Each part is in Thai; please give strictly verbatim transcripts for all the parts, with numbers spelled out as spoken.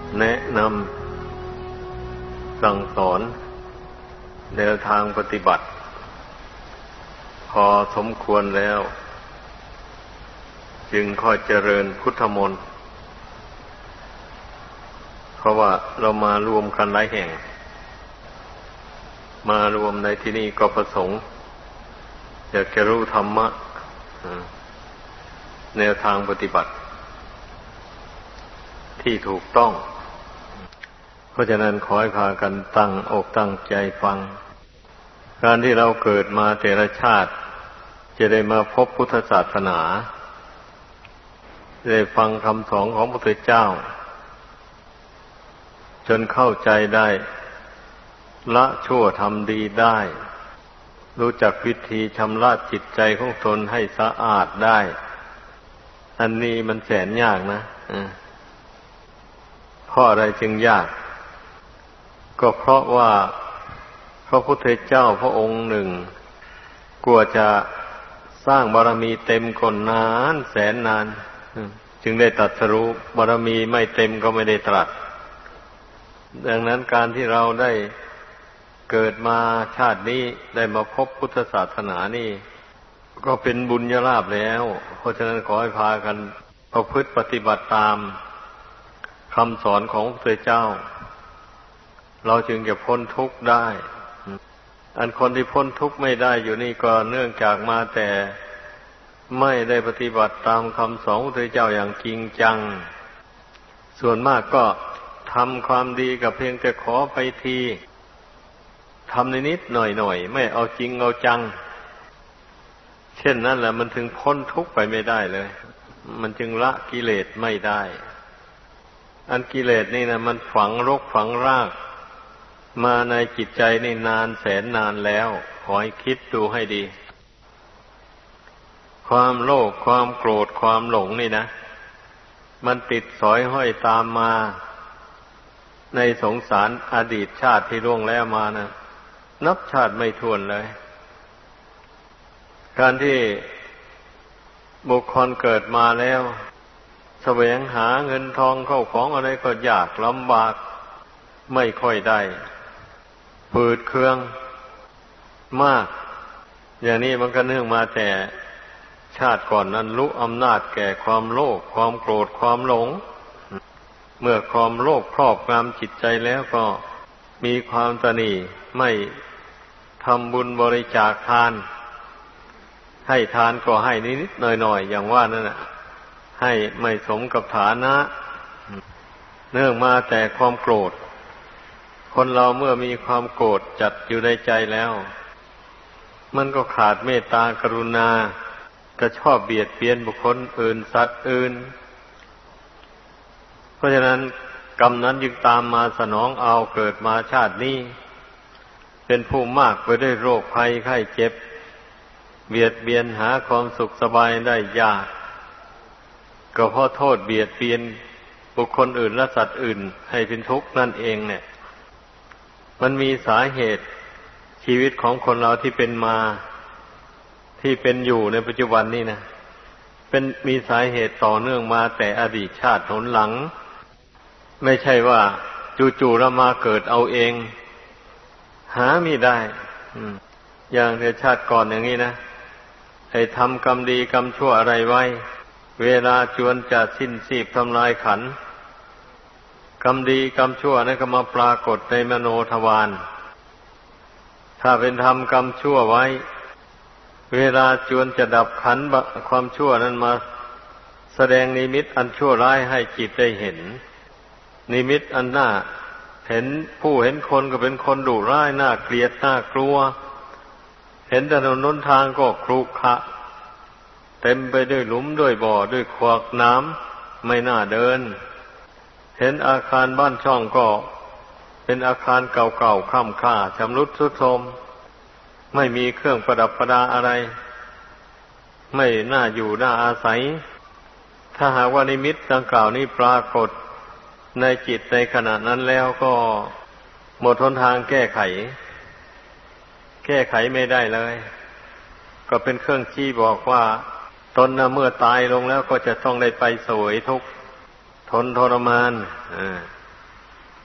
แนะนำสั่งสอนแนวทางปฏิบัติพอสมควรแล้วจึงค่อยเจริญพุทธมนต์เพราะว่าเรามารวมกันหลายแห่งมารวมในที่นี้ก็ประสงค์อยากจะรู้ธรรมะแนวทางปฏิบัติที่ถูกต้องเพราะฉะนั้นขอให้พากันตั้งอกตั้งใจฟังการที่เราเกิดมาแต่ละชาติจะได้มาพบพุทธศาสนาได้ฟังคำสอนของพระพุทธเจ้าจนเข้าใจได้ละชั่วทำดีได้รู้จักวิธีชำระจิตใจของตนให้สะอาดได้อันนี้มันแสนยากนะเพราะอะไรจึงยากก็เพราะว่าพระพุทธเจ้าพระองค์หนึ่งกว่าจะสร้างบารมีเต็มก่อนนานแสนนานจึงได้ตรัสรู้บารมีไม่เต็มก็ไม่ได้ตรัสดังนั้นการที่เราได้เกิดมาชาตินี้ได้มาพบพุทธศาสนานี่ก็เป็นบุญญาลาภแล้วเพราะฉะนั้นขอให้พากันประพฤติปฏิบัติตามคำสอนของพระพุทธเจ้าเราจึงจะพ้นทุกข์ได้อันคนที่พ้นทุกข์ไม่ได้อยู่นี่ก็เนื่องจากมาแต่ไม่ได้ปฏิบัติตามคำสอนของพระพุทธเจ้าอย่างจริงจังส่วนมากก็ทำความดีกับเพียงแต่ขอไปทีทำนิดๆหน่อยๆไม่เอาจริงเอาจังเช่นนั้นแหละมันถึงพ้นทุกข์ไปไม่ได้เลยมันจึงละกิเลสไม่ได้อันกิเลสนี่นะมันฝังรกฝังรากมาในจิตใจนี่นานแสนนานแล้วขอให้คิดดูให้ดีความโลภความโกรธความหลงนี่นะมันติดสอยห้อยตามมาในสงสารอดีตชาติที่ล่วงแล้วมานะนับชาติไม่ถ้วนเลยการที่บุคคลเกิดมาแล้วแสวงหาเงินทองเข้าของอะไรก็ยากลำบากไม่ค่อยได้ฝืดเคืองมากอย่างนี้มันก็เนื่องมาแต่ชาติก่อนนั้นรู้อำนาจแก่ความโลภความโกรธความหลงเมื่อความโลภครอบงำจิตใจแล้วก็มีความตณีไม่ทำบุญบริจาคทานให้ทานก็ให้นิดๆหน่อยๆอย่างว่านั่นน่ะให้ไม่สมกับฐานะเนื่องมาแต่ความโกรธคนเราเมื่อมีความโกรธจัดอยู่ในใจแล้วมันก็ขาดเมตตากรุณาก็ชอบเบียดเบียนบุคคลอื่นสัตว์อื่นเพราะฉะนั้นกรรมนั้นจึงตามมาสนองเอาเกิดมาชาตินี้เป็นผู้มากไปด้วยโรคภัยไข้เจ็บเบียดเบียนหาความสุขสบายได้ยากก็เพราะโทษเบียดเบียนบุคคลอื่นและสัตว์อื่นให้เป็นทุกข์นั่นเองเนี่ยมันมีสาเหตุชีวิตของคนเราที่เป็นมาที่เป็นอยู่ในปัจจุบันนี่นะเป็นมีสาเหตุต่อเนื่องมาแต่อดีตชาติหนหลังไม่ใช่ว่าจู่ๆเรามาเกิดเอาเองหาไม่ได้อย่างในชาติก่อนอย่างนี้นะให้ทำกรรมดีกรรมชั่วอะไรไว้เวลาจวนจะสิ้นชีพทำลายขันธ์กรรมดีกรรมชั่วนั้นก็มาปรากฏในมโนทวารถ้าเป็นทำกรรมชั่วไว้เวลาจวนจะดับขันธ์ความชั่วนั้นมาแสดงนิมิตอันชั่วร้ายให้จิตได้เห็นนิมิตอันน่าเห็นผู้เห็นคนก็เป็นคนดุร้ายน่าเกลียดน่ากลัวเห็นถนนหนทางก็ครุขระเต็มไปด้วยหลุมด้วยบ่อด้วยขวากน้ำไม่น่าเดินเห็นอาคารบ้านช่องก็เป็นอาคารเก่าๆคร่ำคร่าชำรุดทรุดโทรมไม่มีเครื่องประดับประดาอะไรไม่น่าอยู่น่าอาศัยถ้าหากว่านิมิตดังกล่าวนี้ปรากฏในจิตในขณะนั้นแล้วก็หมดหนทางแก้ไขแก้ไขไม่ได้เลยก็เป็นเครื่องชี้บอกว่าตนเมื่อตายลงแล้วก็จะต้องได้ไปเสวยทุกข์ทนทรมาน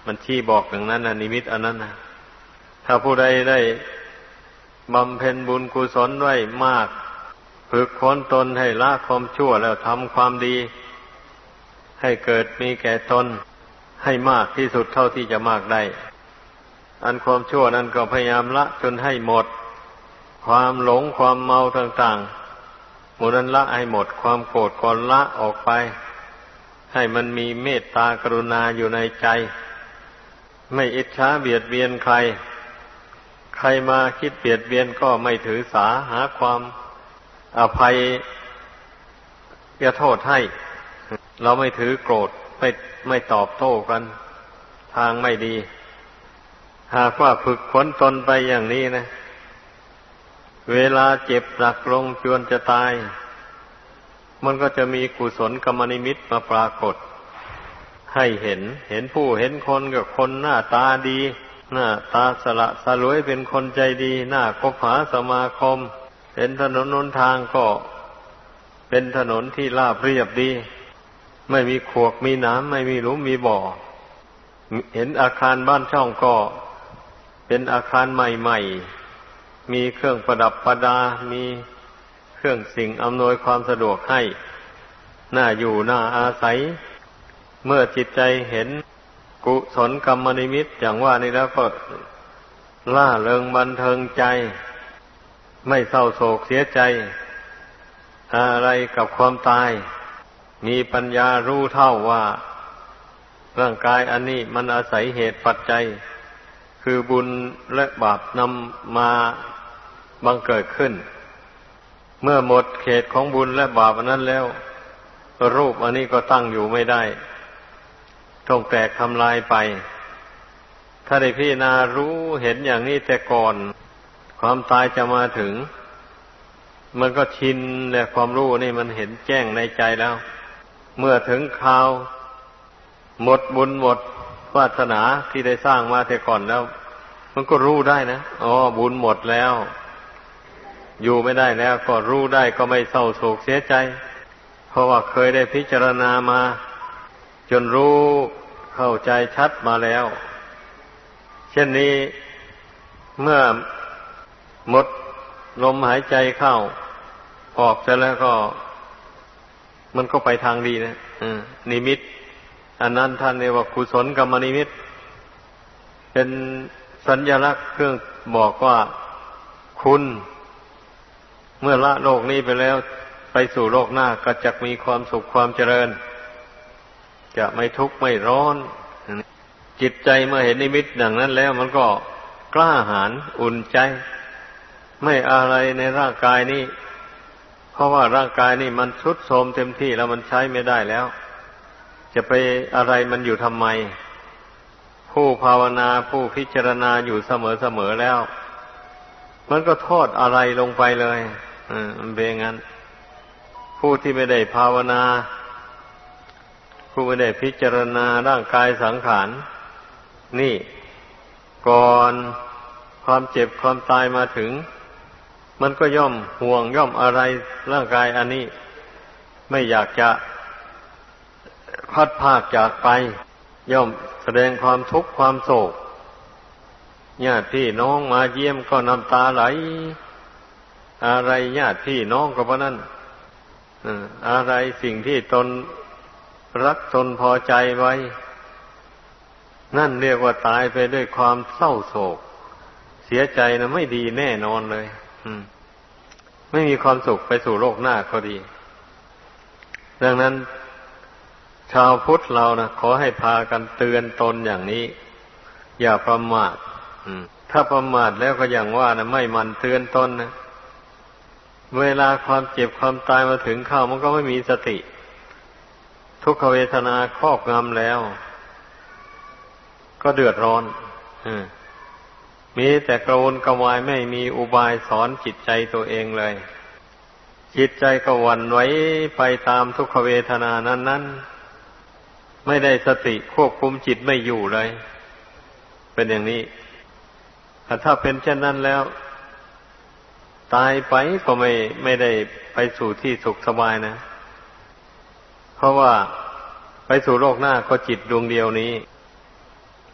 มันชี้บอกอย่างนั้นนะนิมิตอันนั้นนะถ้าผู้ใดได้บำเพ็ญบุญกุศลไว้มากฝึกฝนตนให้ละความชั่วแล้วทำความดีให้เกิดมีแก่ตนให้มากที่สุดเท่าที่จะมากได้อันความชั่วนั้นก็พยายามละจนให้หมดความหลงความเมาต่างๆหมดนั้นละให้หมดความโกรธก็ละออกไปให้มันมีเมตตากรุณาอยู่ในใจไม่อิจฉาเบียดเบียนใครใครมาคิดเบียดเบียนก็ไม่ถือสาหาความอภัยจะโทษให้เราไม่ถือโกรธไม่ไม่ตอบโต้กันทางไม่ดีหากว่าฝึกฝนตนไปอย่างนี้นะเวลาเจ็บหนักลงจวนจะตายมันก็จะมีกุศลกรรมนิมิตมาปรากฏให้เห็นเห็นผู้เห็นคนกับคนหน้าตาดีหน้าตาสละสลวยเป็นคนใจดีหน้าคบหาสมาคมเห็นถนนหนทางก็เป็นถนนที่ราบเรียบดีไม่มีขวากมีน้ำไม่มีหลุมมีบ่อเห็นอาคารบ้านช่องก็เป็นอาคารใหม่ๆมีเครื่องประดับประดามีเครื่องสิ่งอำนวยความสะดวกให้น่าอยู่น่าอาศัยเมื่อจิตใจเห็นกุศลกรรมนิมิตอย่างว่านี้แล้วก็ล่าเริงบันเทิงใจไม่เศร้าโศกเสียใจอะไรกับความตายมีปัญญารู้เท่าว่าร่างกายอันนี้มันอาศัยเหตุปัจจัยคือบุญและบาปนำมาบังเกิดขึ้นเมื่อหมดเขตของบุญและบาปอันนั้นแล้วรูปอันนี้ก็ตั้งอยู่ไม่ได้ต้องแตกทำลายไปถ้าได้พิจารณารู้เห็นอย่างนี้แต่ก่อนความตายจะมาถึงมันก็ชินและความรู้นี่มันเห็นแจ้งในใจแล้วเมื่อถึงคราวหมดบุญหมดวาสนาที่ได้สร้างมาแต่ก่อนแล้วมันก็รู้ได้นะอ๋อบุญหมดแล้วอยู่ไม่ได้แล้วก็รู้ได้ก็ไม่เศร้าโศกเสียใจเพราะว่าเคยได้พิจารณามาจนรู้เข้าใจชัดมาแล้วเช่นนี้เมื่อหมดลมหายใจเข้าออกเสร็จแล้วก็มันก็ไปทางดีนะนิมิตอันนั้นท่านเรียกว่ากุศลกรรมนิมิตเป็นสัญลักษณ์เครื่องบอกว่าคุณเมื่อละโลกนี้ไปแล้วไปสู่โลกหน้าก็จะมีความสุขความเจริญจะไม่ทุกข์ไม่ร้อนจิตใจเมื่อเห็นนิมิตดังนั้นแล้วมันก็กล้าหาญอุ่นใจไม่อะไรในร่างกายนี้เพราะว่าร่างกายนี่มันทรุดโทรมเต็มที่แล้วมันใช้ไม่ได้แล้วจะไปอะไรมันอยู่ทำไมผู้ภาวนาผู้พิจารณาอยู่เสมอๆแล้วมันก็โทษอะไรลงไปเลยอืมมันเป็นงั้นผู้ที่ไม่ได้ภาวนาผู้ไม่ได้พิจารณาร่างกายสังขารนี่ก่อนความเจ็บความตายมาถึงมันก็ย่อมห่วงย่อมอะไรร่างกายอันนี้ไม่อยากจะพัดพากจากไปย่อมแสดงความทุกข์ความโศกญาติพี่น้องมาเยี่ยมก็น้ำตาไหลอะไรญาติพี่น้องก็เพราะนั้นอะไรสิ่งที่ตนรักตนพอใจไว้นั่นเรียกว่าตายไปด้วยความเศร้าโศกเสียใจนะไม่ดีแน่นอนเลยไม่มีความสุขไปสู่โลกหน้าก็ดีดังนั้นชาวพุทธเรานะขอให้พากันเตือนตนอย่างนี้อย่าประมาทถ้าประมาทแล้วก็อย่างว่านะไม่มันเตือนตนนะเวลาความเจ็บความตายมาถึงเข้ามันก็ไม่มีสติทุกขเวทนาครอบงำแล้วก็เดือดร้อนมีแต่กระวนกระวายไม่มีอุบายสอนจิตใจตัวเองเลยจิตใจก็หวั่นไหวไปตามทุกขเวทนานั้นๆไม่ได้สติควบคุมจิตไม่อยู่เลยเป็นอย่างนี้ถ้าเป็นเช่นนั้นแล้วตายไปก็ไม่ไม่ได้ไปสู่ที่สุขสบายนะเพราะว่าไปสู่โลกหน้าก็จิตดวงเดียวนี้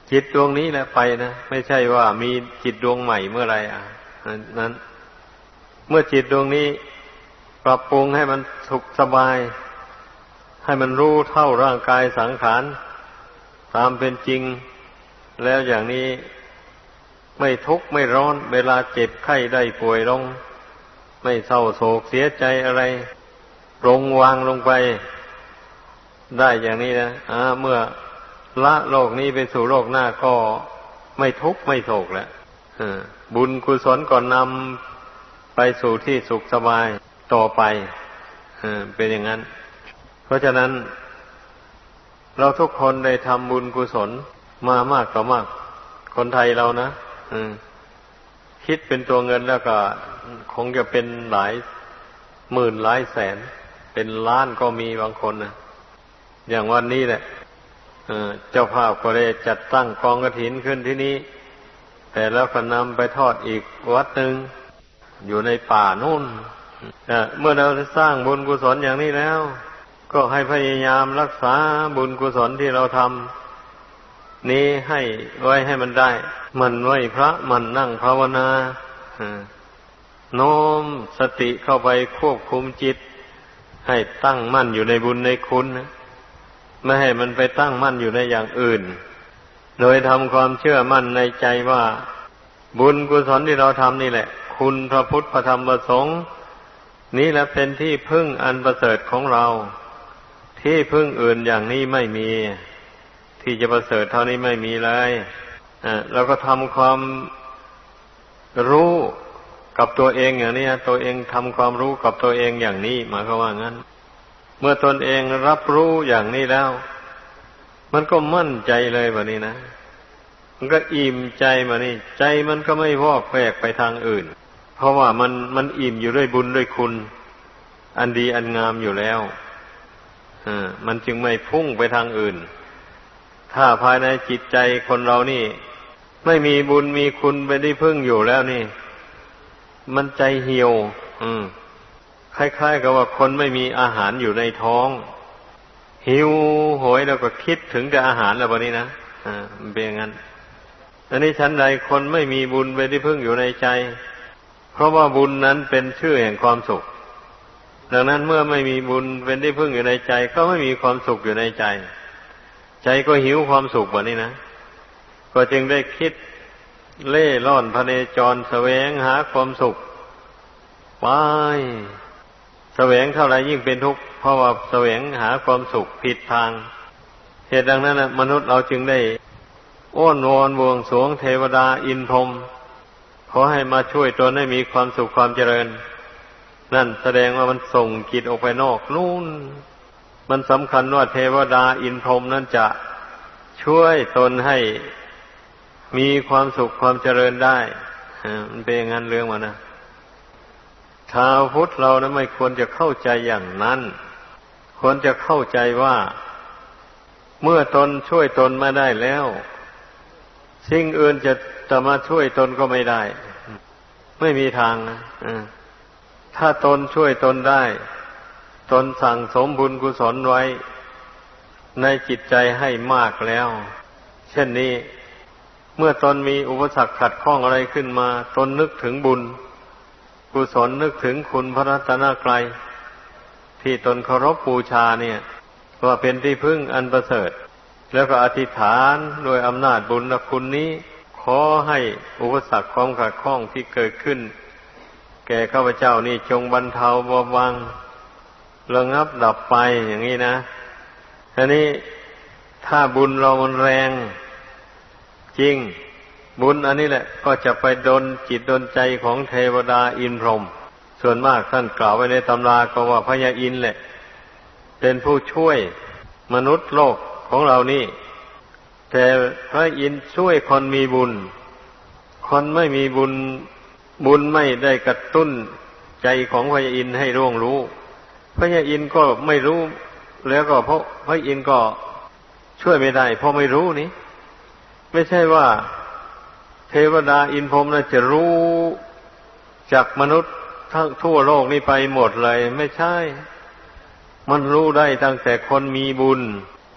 จิตดวงนี้แหละไปนะไม่ใช่ว่ามีจิตดวงใหม่เมื่อไรอ่ะนั้นเมื่อจิตดวงนี้ปรับปรุงให้มันสุขสบายให้มันรู้เท่าร่างกายสังขารตามเป็นจริงแล้วอย่างนี้ไม่ทุกข์ไม่ร้อนเวลาเจ็บไข้ได้ป่วยลงไม่เศร้าโศกเสียใจอะไรปรงวางลงไปได้อย่างนี้นะอ่าเมื่อละโลกนี้ไปสู่โลกหน้าก็ไม่ทุกข์ไม่โศกแล้วบุญกุศลก่อนนำไปสู่ที่สุขสบายต่อไปเป็นอย่างนั้นเพราะฉะนั้นเราทุกคนได้ทำบุญกุศลมามากต่อมากคนไทยเรานะคิดเป็นตัวเงินแล้วก็คงจะเป็นหลายหมื่นหลายแสนเป็นล้านก็มีบางคนนะอย่างวันนี้แหละเจ้าภาพก็ได้จัดตั้งกองกฐินขึ้นที่นี้แต่แล้วก็นำไปทอดอีกวัดหนึ่งอยู่ในป่านู่นเมื่อเราสร้างบุญกุศลอย่างนี้แล้วก็ให้พยายามรักษาบุญกุศลที่เราทำนี้ให้ไว้ให้มันได้มันไหวพระมันนั่งภาวนาโน้มสติเข้าไปควบคุมจิตให้ตั้งมั่นอยู่ในบุญในคุณไม่ให้มันไปตั้งมั่นอยู่ในอย่างอื่นโดยทำความเชื่อมั่นในใจว่าบุญกุศลที่เราทำนี่แหละคุณพระพุทธพระธรรมพระสงฆ์นี่แหละเป็นที่พึ่งอันประเสริฐของเราที่พึ่งอื่นอย่างนี้ไม่มีที่จะประเสริฐเท่านี้ไม่มีเลยอ่าเราก็ทำความรู้กับตัวเองอย่างนี้ตัวเองทำความรู้กับตัวเองอย่างนี้หมายความว่างั้นเมื่อตนเองรับรู้อย่างนี้แล้วมันก็มั่นใจเลยแบบนี้นะมันก็อิ่มใจมานี่ใจมันก็ไม่วอกแวกไปทางอื่นเพราะว่ามันมันอิ่มอยู่ด้วยบุญด้วยคุณอันดีอันงามอยู่แล้วอ่ามันจึงไม่พุ่งไปทางอื่นถ้าภายในจิตใจคนเรานี่ไม่มีบุญมีคุณเป็นที่พึ่งอยู่แล้วนี่มันใจเหี่ยวอืมคล้ายๆกับว่าคนไม่มีอาหารอยู่ในท้องหิวโหยแล้วก็คิดถึงแต่อาหารแล้ววันนี้นะอ่ามันเป็นอย่างนั้นอันนี้ชั้นใดคนไม่มีบุญเป็นที่พึ่งอยู่ในใจเพราะว่าบุญนั้นเป็นชื่อแห่งความสุขดังนั้นเมื่อไม่มีบุญเป็นที่พึ่งอยู่ในใจก็ไม่มีความสุขอยู่ในใจใจก็หิวความสุขแบบนี้นะก็จึงได้คิดเล่ร่อนพเนจรแสวงหาความสุขไปแสวงเท่าไรยิ่งเป็นทุกข์เพราะว่าแสวงหาความสุขผิดทางเหตุดังนั้นนะมนุษย์เราจึงได้อ้อนวอนบวงสรวงเทวดาอินทร์พรหมขอให้มาช่วยตนให้มีความสุขความเจริญนั่นแสดงว่ามันส่งจิตออกไปนอกนู่นมันสำคัญว่าเทวดาอินทร์พรหมนั้นจะช่วยตนให้มีความสุขความเจริญได้มันเป็นอย่างนั้นเรื่องมันนะชาวพุทธเรานะไม่ควรจะเข้าใจอย่างนั้นควรจะเข้าใจว่าเมื่อตนช่วยตนมาได้แล้วสิ่งอื่นจะจะมาช่วยตนก็ไม่ได้ไม่มีทางนะถ้าตนช่วยตนได้ตนสั่งสมบุญกุศลไว้ในจิตใจให้มากแล้วเช่นนี้เมื่อตนมีอุปสรรคขัดข้องอะไรขึ้นมาตนนึกถึงบุญกุศลนึกถึงคุณพระรัตนกรัยที่ตนเคารพบูชาเนี่ยว่าเป็นที่พึ่งอันประเสริฐแล้วก็อธิษฐานโดยอำนาจบุญคุณนี้ขอให้อุปสรรคความขัดข้องที่เกิดขึ้นแก่ข้าพเจ้านี่จงบรรเทาเบาบางระงับดับไปอย่างนี้นะทีนี้ถ้าบุญเรามันแรงจริงบุญอันนี้แหละก็จะไปดลจิตดลใจของเทวดาอินทร์พรหมส่วนมากท่านกล่าวไว้ในตำราก็ว่าพญาอินทร์แหละเป็นผู้ช่วยมนุษย์โลกของเรานี่แต่พระอินทร์ช่วยคนมีบุญคนไม่มีบุญบุญไม่ได้กระตุ้นใจของพญาอินทร์ให้ร่วงรู้พญาอินทร์ก็ไม่รู้แล้วก็เพราะพระอินทร์ก็ช่วยไม่ได้เพราะไม่รู้นี่ไม่ใช่ว่าเทวดาอินทร์พรหมน่ะจะรู้จากมนุษย์ทั้งทั่วโลกนี้ไปหมดเลยไม่ใช่มันรู้ได้ตั้งแต่คนมีบุญ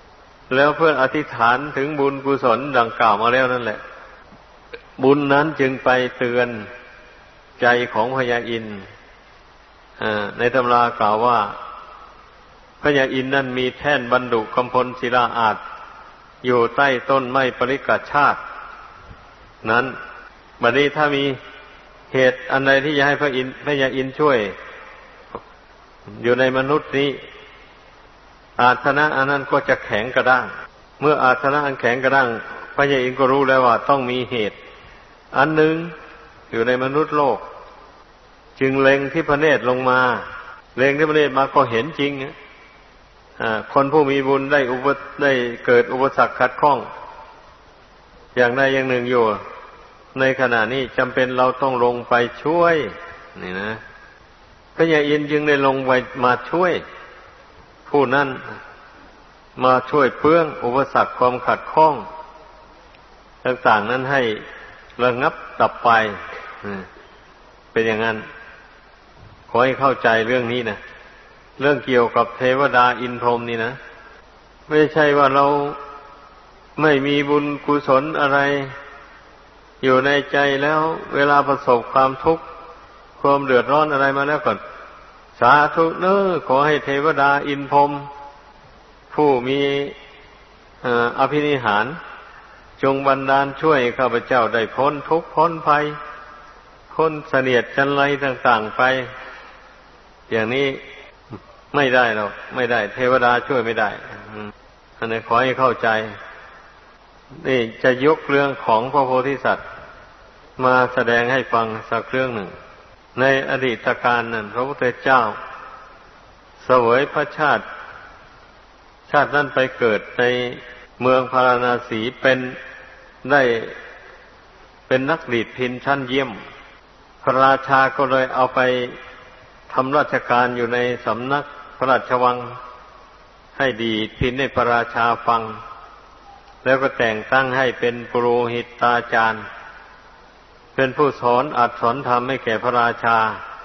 แล้วเพื่ออธิษฐานถึงบุญกุศลดังกล่าวมาแล้วนั่นแหละบุญนั้นจึงไปเตือนใจของพญาอินทร์ในตำรากล่าวว่าพญาอินทร์นั้นมีแท่นบรรดุกำพลศิลาอาสน์อยู่ใต้ต้นไม้ปริกชาตินั้นบัดนี้ถ้ามีเหตุอันใดที่จะให้พระอินทร์พญาอินทร์ช่วยอยู่ในมนุษย์นี้อาสนะอันนั้นก็จะแข็งกระด้างเมื่ออาสนะอันแข็งกระด้างพญาอินทร์ก็รู้แล้วว่าต้องมีเหตุอันหนึ่งอยู่ในมนุษย์โลกจึงเล็งที่พระเนตรลงมาเล็งที่พระเนตรมาก็เห็นจริงคนผู้มีบุญได้อุปได้เกิดอุปสรรคขัดข้องอย่างใดอย่างหนึ่งอยู่ในขณะนี้จำเป็นเราต้องลงไปช่วยนี่นะพระยาอินทร์จึงได้ลงไปมาช่วยผู้นั้นมาช่วยเปื้องอุปสรรคความขัดข้องต่างๆนั้นให้ระงับดับไปเป็นอย่างนั้นขอให้เข้าใจเรื่องนี้นะเรื่องเกี่ยวกับเทวดาอินทร์พรหมนี่นะไม่ใช่ว่าเราไม่มีบุญกุศลอะไรอยู่ในใจแล้วเวลาประสบความทุกข์ความเดือดร้อนอะไรมาแล้วก็สาธุเน้อขอให้เทวดาอินทร์พรหมผู้มีอภินิหารจงบันดาลช่วยข้าพเจ้าได้พ้นทุกข์พ้นภัยพ้นเสนียดจันไรต่างๆไปอย่างนี้ไม่ได้หรอกไม่ได้เทวดาช่วยไม่ได้อันนี้ขอให้เข้าใจนี่จะยกเรื่องของพระโพธิสัตว์มาแสดงให้ฟังสักเรื่องหนึ่งในอดีตการนั้นพระพุทธเจ้าเสวยพระชาติชาตินั้นไปเกิดในเมืองพาราณสีเป็นได้เป็นนักดีดพิณชั้นเยี่ยมพระราชาก็เลยเอาไปทำราชการอยู่ในสำนักพระราชวังให้ดีดพิณให้พระราชาฟังแล้วก็แต่งตั้งให้เป็นปุโรหิตาจารย์เป็นผู้สอนอัดสอนธรรมให้แก่พระราชา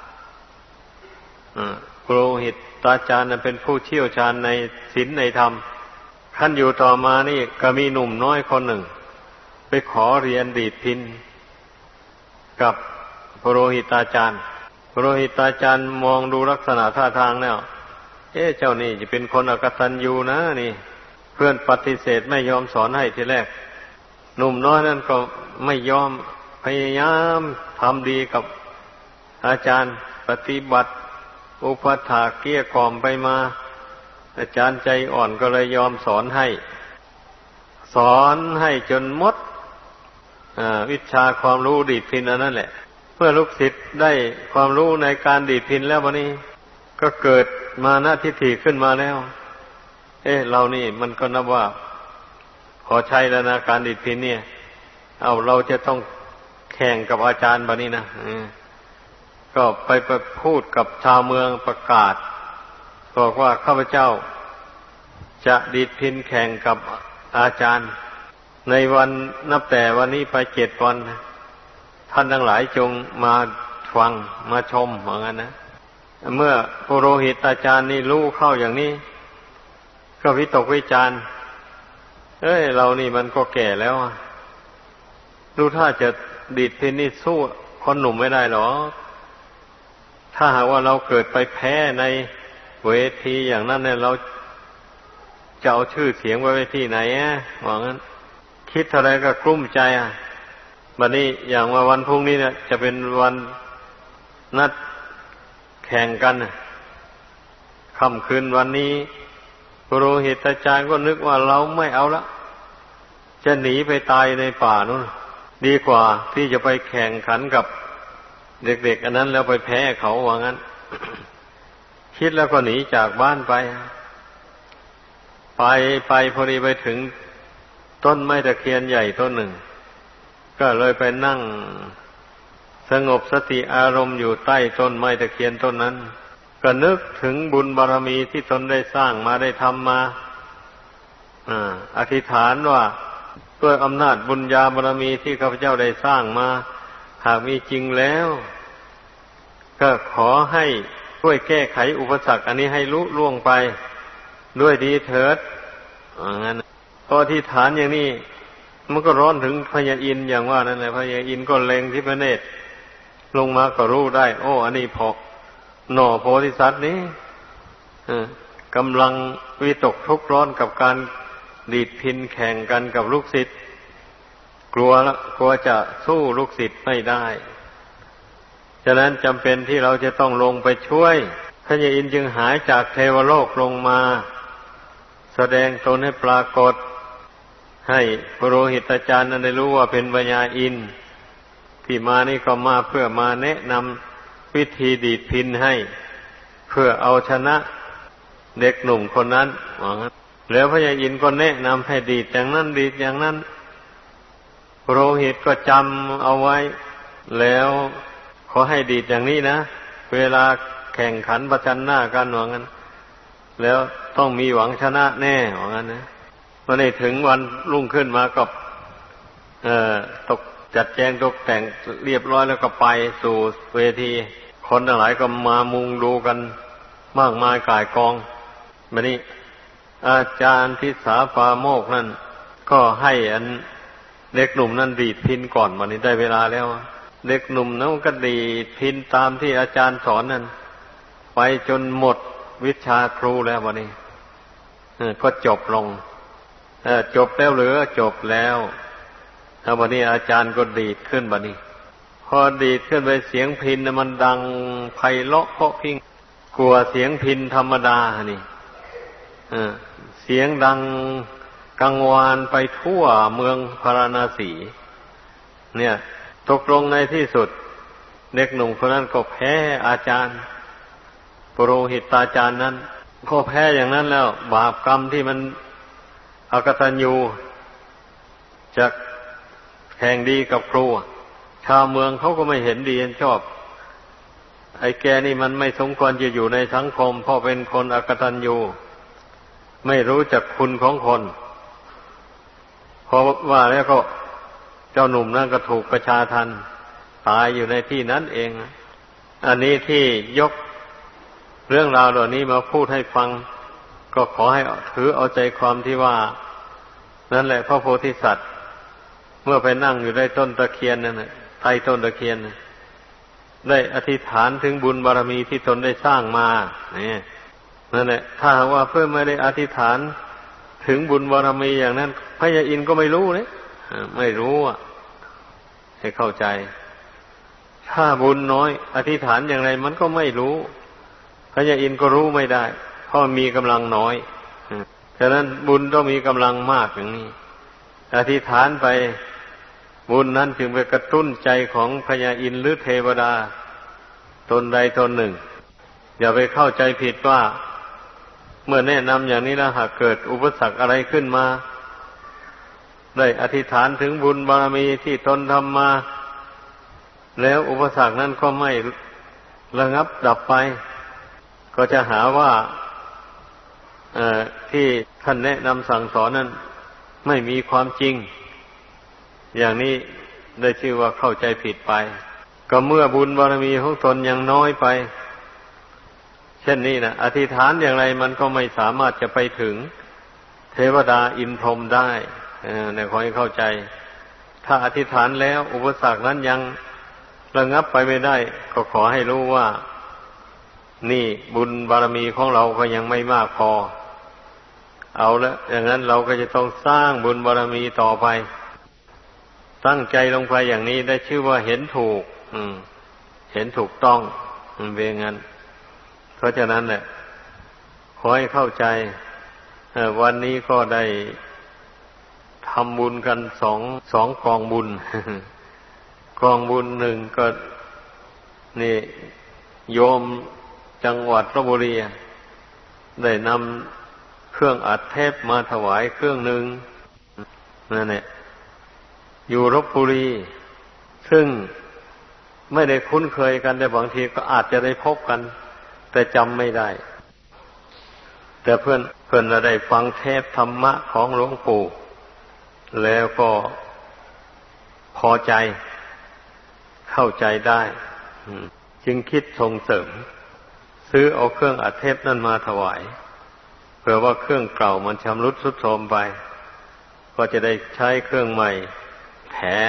ปุโรหิตาจารย์นั้นเป็นผู้เชี่ยวชาญในศีลในธรรมขั้นอยู่ต่อมานี่ก็มีหนุ่มน้อยคนหนึ่งไปขอเรียนดีดพิณกับปุโรหิตาจารย์ปุโรหิตาจารย์มองดูลักษณะท่าทางแล้วเอ๊ะเจ้านี่จะเป็นคนอกตัญญูนะนี่เพื่อนปฏิเสธไม่ยอมสอนให้ทีแรกหนุ่มน้อยนั่นก็ไม่ยอมพยายามทำดีกับอาจารย์ปฏิบัติอุปถากเกลี้ยกล่อมไปมาอาจารย์ใจอ่อนก็เลยยอมสอนให้สอนให้จนหมดวิชาความรู้ดีดพิณอันนั้นแหละเมื่อลูกศิษย์ได้ความรู้ในการดีดพิณแล้ววันนี้ก็เกิดมานะทิฏฐิขึ้นมาแล้วเอ๊ะเรานี่มันก็นับว่าพอใช้แล้วนะการดีดพิณเนี่ยเอาเราจะต้องแข่งกับอาจารย์บัดนี้นะก็ไปไปพูดกับชาวเมืองประกาศบอกว่าข้าพเจ้าจะดีดพิณแข่งกับอาจารย์ในวันนับแต่วันนี้ไปเจ็ดวันท่านทั้งหลายจงมาฟังมาชมเหมือนกันนะเมื่อปุโรหิตอาจารย์นี่รู้เข้าอย่างนี้ก็วิตกวิจารณ์เอ้ยเรานี่มันก็แก่แล้วดูถ้าจะดีดพิณนี่สู้คนหนุ่มไม่ได้หรอถ้าหากว่าเราเกิดไปแพ้ในเวทีอย่างนั้นเนี่ยเราจะเอาชื่อเสียงไว้ไว้ที่ไหนอ่ะว่างั้นคิดเท่าไรก็กลุ้มใจอ่ะบัดนี้อย่างว่าวันพรุ่งนี้เนี่ยจะเป็นวันนัดแข่งกันค่ำคืนวันนี้ปุโรหิตอาจารย์ก็นึกว่าเราไม่เอาละจะหนีไปตายในป่านู่นดีกว่าที่จะไปแข่งขันกับเด็กๆอันนั้นแล้วไปแพ้เขาว่างั้น คิดแล้วก็หนีจากบ้านไปไปไปพอดีไปถึงต้นไม้ตะเคียนใหญ่ต้นหนึ่งก็เลยไปนั่งสงบสติอารมณ์อยู่ใต้ต้นไม้ตะเคียนต้นนั้นก็นึกถึงบุญบารมีที่ตนได้สร้างมาได้ทำมาอ่าอธิษฐานว่าด้วยอำนาจบุญญาบารมีที่ข้าพเจ้าได้สร้างมาหากมีจริงแล้วก็ขอให้ช่วยแก้ไขอุปสรรคอันนี้ให้ลุล่วงไปด้วยดีเถิดอย่างนั้นพออธิษฐานอย่างนี้มันก็ร้อนถึงพญาอินทร์อย่างว่านั่นแหละพญาอินทร์ก็เล็งที่พระเนตรลงมาก็รู้ได้โอ้อันนี้พอหน่อโพธิสัตว์นี้กำลังวิตกทุกข์ร้อนกับการดีดพิณแข่งกันกับลูกศิษย์กลัวละกลัวจะสู้ลูกศิษย์ไม่ได้ฉะนั้นจำเป็นที่เราจะต้องลงไปช่วยพญาอินทร์จึงหายจากเทวโลกลงมาแสดงตนให้ปรากฏให้ปุโรหิตอาจารย์นั้นได้รู้ว่าเป็นพญาอินทร์ที่มานี่ก็มาเพื่อมาแนะนำวิธีดีดพิณให้เพื่อเอาชนะเด็กหนุ่มคนนั้นแล้วพญาอินทร์ก็แนะนำให้ดีดอย่างนั้นดีดอย่างนั้นปุโรหิตก็จำเอาไว้แล้วขอให้ดีดอย่างนี้นะเวลาแข่งขันประชันหน้ากันว่างั้นแล้วต้องมีหวังชนะแน่ว่างั้นนะเมื่อในถึงวันรุ่งขึ้นมาก็เอ่อตกจัดแจงตกแต่งเรียบร้อยแล้วก็ไปสู่เวทีคนทั้งหลายก็มามุงดูกันมากมายก่ายกองบัดนี้อาจารย์ทิสาปาโมกข์นั่นก็ให้อันเด็กหนุ่มนั่นดีดพิณก่อนบัดนี้ได้เวลาแล้วเด็กหนุ่มนั้นก็ดีดพิณตามที่อาจารย์สอนนั่นไปจนหมดวิชาครูแล้วบัดนี้ก็จบลงจบแล้วหรือจบแล้วถ้าบัดนี้อาจารย์ก็ดีดขึ้นบัดนี้พอดีดขึ้นไปเสียงพิณมันดังไพเราะเพราะพิงกลัวเสียงพิณธรรมดานี่เสียงดังกังวานไปทั่วเมืองพาราณสีเนี่ยตกลงในที่สุดเด็กหนุ่มคนนั้นก็แพ้อาจารย์ปุโรหิตาจารย์นั้นพอแพ้อย่างนั้นแล้วบาปกรรมที่มันอกตัญญูจะแข่งดีกับครูชาวเมืองเขาก็ไม่เห็นดีเห็นชอบไอ้แกนี่มันไม่สมควรจะอยู่ในสังคมเพราะเป็นคนอกตัญญูไม่รู้จักคุณของคนเพราะว่าแล้วก็เจ้าหนุ่มนั่นก็ถูกประชาทัณฑ์ตายอยู่ในที่นั้นเองอันนี้ที่ยกเรื่องราวเหล่านี้มาพูดให้ฟังก็ขอให้ถือเอาใจความที่ว่านั่นแหละพระโพธิสัตว์เมื่อไปนั่งอยู่ในต้นตะเคียนนั่นน่ะใต้ต้นตะเคียนได้อธิษฐานถึงบุญบารมีที่ตนได้สร้างมาเนี่ยนั่นแหละถ้าว่าเพื่อไม่ได้อธิษฐานถึงบุญบารมีอย่างนั้นพญาอินทร์ก็ไม่รู้เลยไม่รู้อ่ะให้เข้าใจถ้าบุญน้อยอธิษฐานอย่างไรมันก็ไม่รู้พญาอินทร์ก็รู้ไม่ได้เพราะมีกำลังน้อยฉะนั้นบุญต้องมีกำลังมากอย่างนี้อธิษฐานไปบุญนั้นจึงไปกระตุ้นใจของพญาอินทร์หรือเทวดาตนใดตนหนึ่งอย่าไปเข้าใจผิดว่าเมื่อแนะนำอย่างนี้แล้วหากเกิดอุปสรรคอะไรขึ้นมาได้อธิษฐานถึงบุญบารมีที่ตนทำมาแล้วอุปสรรคนั้นก็ไม่ระงับดับไปก็จะหาว่าที่ท่านแนะนำสั่งสอนนั้นไม่มีความจริงอย่างนี้ได้ชื่อว่าเข้าใจผิดไปก็เมื่อบุญบารมีของตนยังน้อยไปเช่นนี้นะอธิษฐานอย่างไรมันก็ไม่สามารถจะไปถึงเทวดาอินทร์พรหมได้ในขอให้เข้าใจถ้าอธิษฐานแล้วอุปสรรคนั้นยังระงับไปไม่ได้ก็ขอให้รู้ว่านี่บุญบารมีของเราก็ยังไม่มากพอเอาละอย่างนั้นเราก็จะต้องสร้างบุญบารมีต่อไปตั้งใจลงไปอย่างนี้ได้ชื่อว่าเห็นถูกอืมเห็นถูกต้องมันเป็นอย่างนั้นเพราะฉะนั้นแหละขอให้เข้าใจวันนี้ก็ได้ทำบุญกันสองสองกองบุญ กองบุญหนึ่งก็นี่โยมจังหวัดลพบุรีได้นำเครื่องอัดเทปมาถวายเครื่องหนึ่งนั่นแหละอยู่ลพบุรีซึ่งไม่ได้คุ้นเคยกันแต่บางทีก็อาจจะได้พบกันแต่จำไม่ได้แต่เพื่อนเพื่อนเราได้ฟังเทปธรรมะของหลวงปู่แล้วก็พอใจเข้าใจได้จึงคิดส่งเสริมซื้อเอาเครื่องอัดเทปนั่นมาถวายเผื่อว่าเครื่องเก่ามันชำรุดทรุดโทรมไปก็จะได้ใช้เครื่องใหม่แทน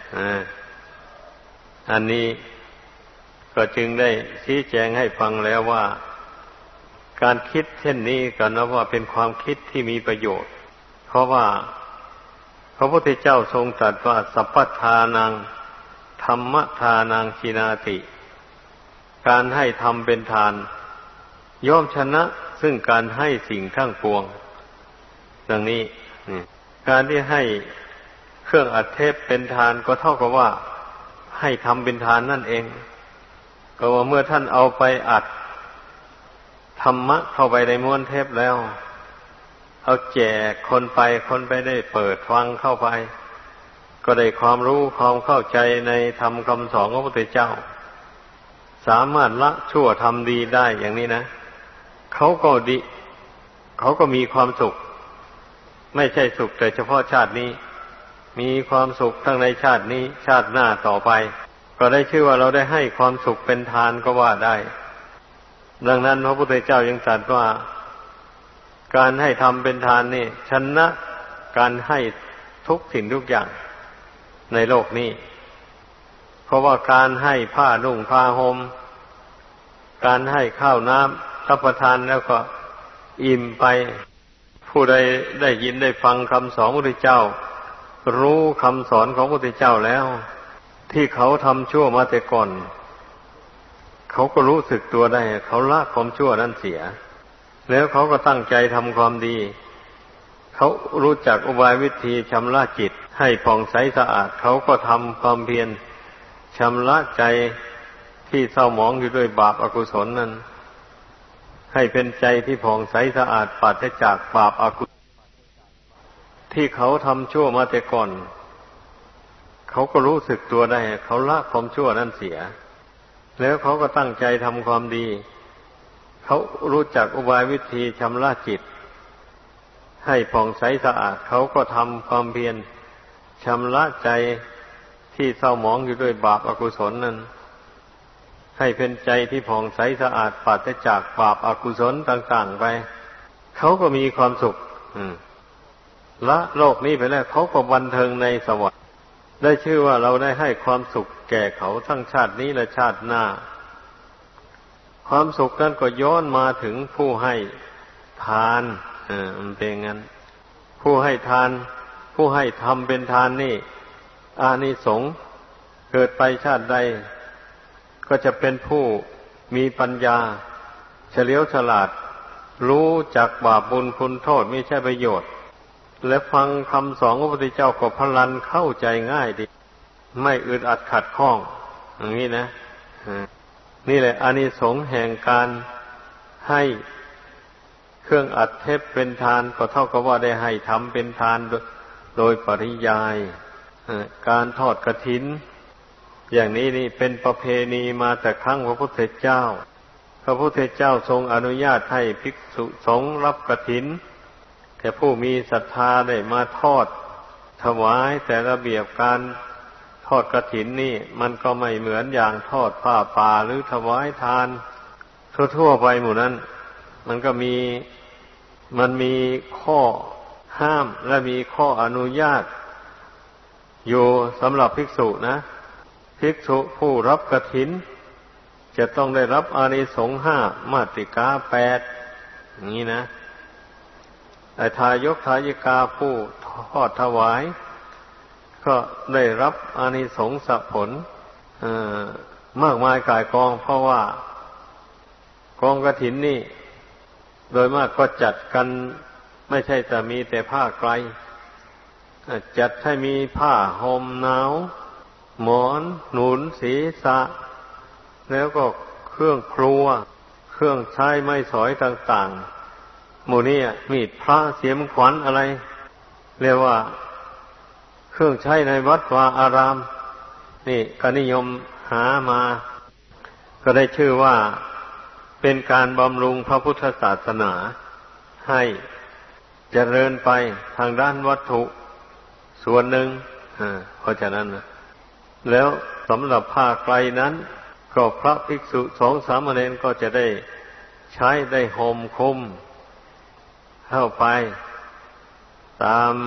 อันนี้ก็จึงได้ชี้แจงให้ฟังแล้วว่าการคิดเช่นนี้ก็นับว่าเป็นความคิดที่มีประโยชน์เพราะว่าพระพุทธเจ้าทรงตรัสว่าสัพพทานังธรรมทานังชินาติการให้ทำเป็นทานย่อมชนะซึ่งการให้สิ่งทั้งปวงดังนี้การที่ให้เครื่องอัดเทปเป็นทานก็เท่ากับว่าให้ทำเป็นทานนั่นเองก็ว่าเมื่อท่านเอาไปอัดธรรมะเข้าไปในม้วนเทปแล้วเอาแจกคนไปคนไปได้เปิดฟังเข้าไปก็ได้ความรู้ความเข้าใจในธรรมคำสอนของพระพุทธเจ้าสามารถละชั่วทำดีได้อย่างนี้นะเขาก็ดีเขาก็มีความสุขไม่ใช่สุขแต่เฉพาะชาตินี้มีความสุขทั้งในชาตินี้ชาติหน้าต่อไปก็ได้ชื่อว่าเราได้ให้ความสุขเป็นทานก็ว่าได้ดังนั้นพระพุทธเจ้ายังตรัสว่าการให้ทำเป็นทานนี่ชนะการให้ทุกสิ่งทุกอย่างในโลกนี้เพราะว่าการให้ผ้านุ่งผ้าห่มการให้ข้าวน้ำรับประทานแล้วก็อิ่มไปผู้ใดได้ยินได้ฟังคำสอนพระพุทธเจ้ารู้คำสอนของพระพุทธเจ้าแล้วที่เขาทำชั่วมาแต่ก่อนเขาก็รู้สึกตัวได้เขาละความชั่วนั้นเสียแล้วเขาก็ตั้งใจทำความดีเขารู้จักอุบายวิธีชำระจิตให้ผ่องใสสะอาดเขาก็ทำความเพียรชำระใจที่เศร้าหมองอยู่ด้วยบาปอกุศลนั้นให้เป็นใจที่ผ่องใสสะอาดปราศจากบาปอกุศลที่เขาทำชั่วมาแต่ก่อนเขาก็รู้สึกตัวได้เขาละความชั่วนั้นเสียแล้วเขาก็ตั้งใจทำความดีเขารู้จักอุบายวิธีชำระจิตให้ผ่องใสสะอาดเขาก็ทำความเพียรชำระใจที่เศร้าหมองอยู่ด้วยบาปอกุศลนั้นให้เป็นใจที่ผ่องใสสะอาดปราศจากบาปอกุศลต่างๆไปเขาก็มีความสุขละโลกนี้ไปแล้วเขาก็บันเทิงในสวรรค์ได้ชื่อว่าเราได้ให้ความสุขแก่เขาทั้งชาตินี้และชาติหน้าความสุขนั้นก็ย้อนมาถึงผู้ให้ทานเออมันเป็นงั้นผู้ให้ทานผู้ให้ทำเป็นทานนี่อานิสงส์เกิดไปชาติใดก็จะเป็นผู้มีปัญญาเฉลียวฉลาดรู้จักบาปบุญคุณโทษไม่ใช่ประโยชน์และฟังคำสอนของพระพุทธเจ้าก็พลันเข้าใจง่ายดีไม่อึดอัดขัดข้องอย่างนี้นะนี่แหละอานิสงส์แห่งการให้เครื่องอัดเทปเป็นทานก็เท่ากับว่าได้ให้ทำเป็นทานโดยปริยายการทอดกฐินอย่างนี้นี่เป็นประเพณีมาแต่ครั้งพระพุทธเจ้าพระพุทธเจ้าทรงอนุญาตให้ภิกษุสงฆ์รับกฐินแต่ผู้มีศรัทธาได้มาทอดถวายแต่ระเบียบการทอดกฐินนี่มันก็ไม่เหมือนอย่างทอดผ้าป่าหรือถวายทานทั่วๆไปหมู่นั้นมันก็มีมันมีข้อห้ามและมีข้ออนุญาตอยู่สำหรับภิกษุนะภิกษุผู้รับกฐินจะต้องได้รับอานิสงส์ห้ามาติกาแปดอย่างนี้นะไอ้ทายกทายิกาผู้ทอดถวายก็ได้รับอานิสงส์ผลมากมายก่ายกองเพราะว่ากองกฐินนี่โดยมากก็จัดกันไม่ใช่แต่มีแต่ผ้าไกลจัดให้มีผ้าห่มหนาวหมอนหนุนศีรษะแล้วก็เครื่องครัวเครื่องใช้ไม้สอยต่างๆหมู่นี้มีดพระเสียมขวัญอะไรเรียกว่าเครื่องใช้ในวัดวาอารามนี่ก็นิยมหามาก็ได้ชื่อว่าเป็นการบำรุงพระพุทธศาสนาให้เจริญไปทางด้านวัตถุส่วนหนึ่งเพราะฉะนั้นแล้วสำหรับผ้าไกลนั้นก็พระภิกษุสองสามเณรก็จะได้ใช้ได้ห่มคลุมเข้าไปตาม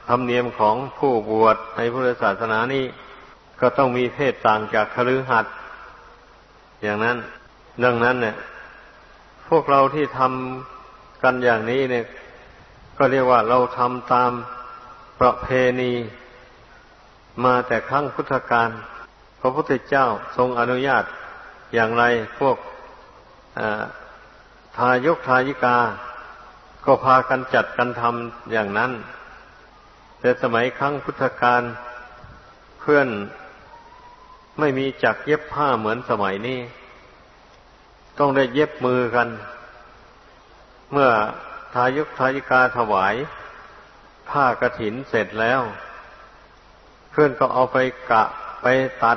ธรรมเนียมของผู้บวชในพุทธศาสนานี้ก็ต้องมีเพศต่างจากคฤหัสถ์อย่างนั้นดังนั้นเนี่ยพวกเราที่ทำกันอย่างนี้เนี่ยก็เรียกว่าเราทำตามประเพณีมาแต่ครั้งพุทธกาลพระพุทธเจ้าทรงอนุญาตอย่างไรพวกทายกทายิกาก็พากันจัดกันทำอย่างนั้นแต่สมัยครั้งพุทธกาลเพื่อนไม่มีจักรเย็บผ้าเหมือนสมัยนี้ต้องได้เย็บมือกันเมื่อทายกทายิกาถวายผ้ากฐินเสร็จแล้วเพื่อนก็เอาไปกะไปตัด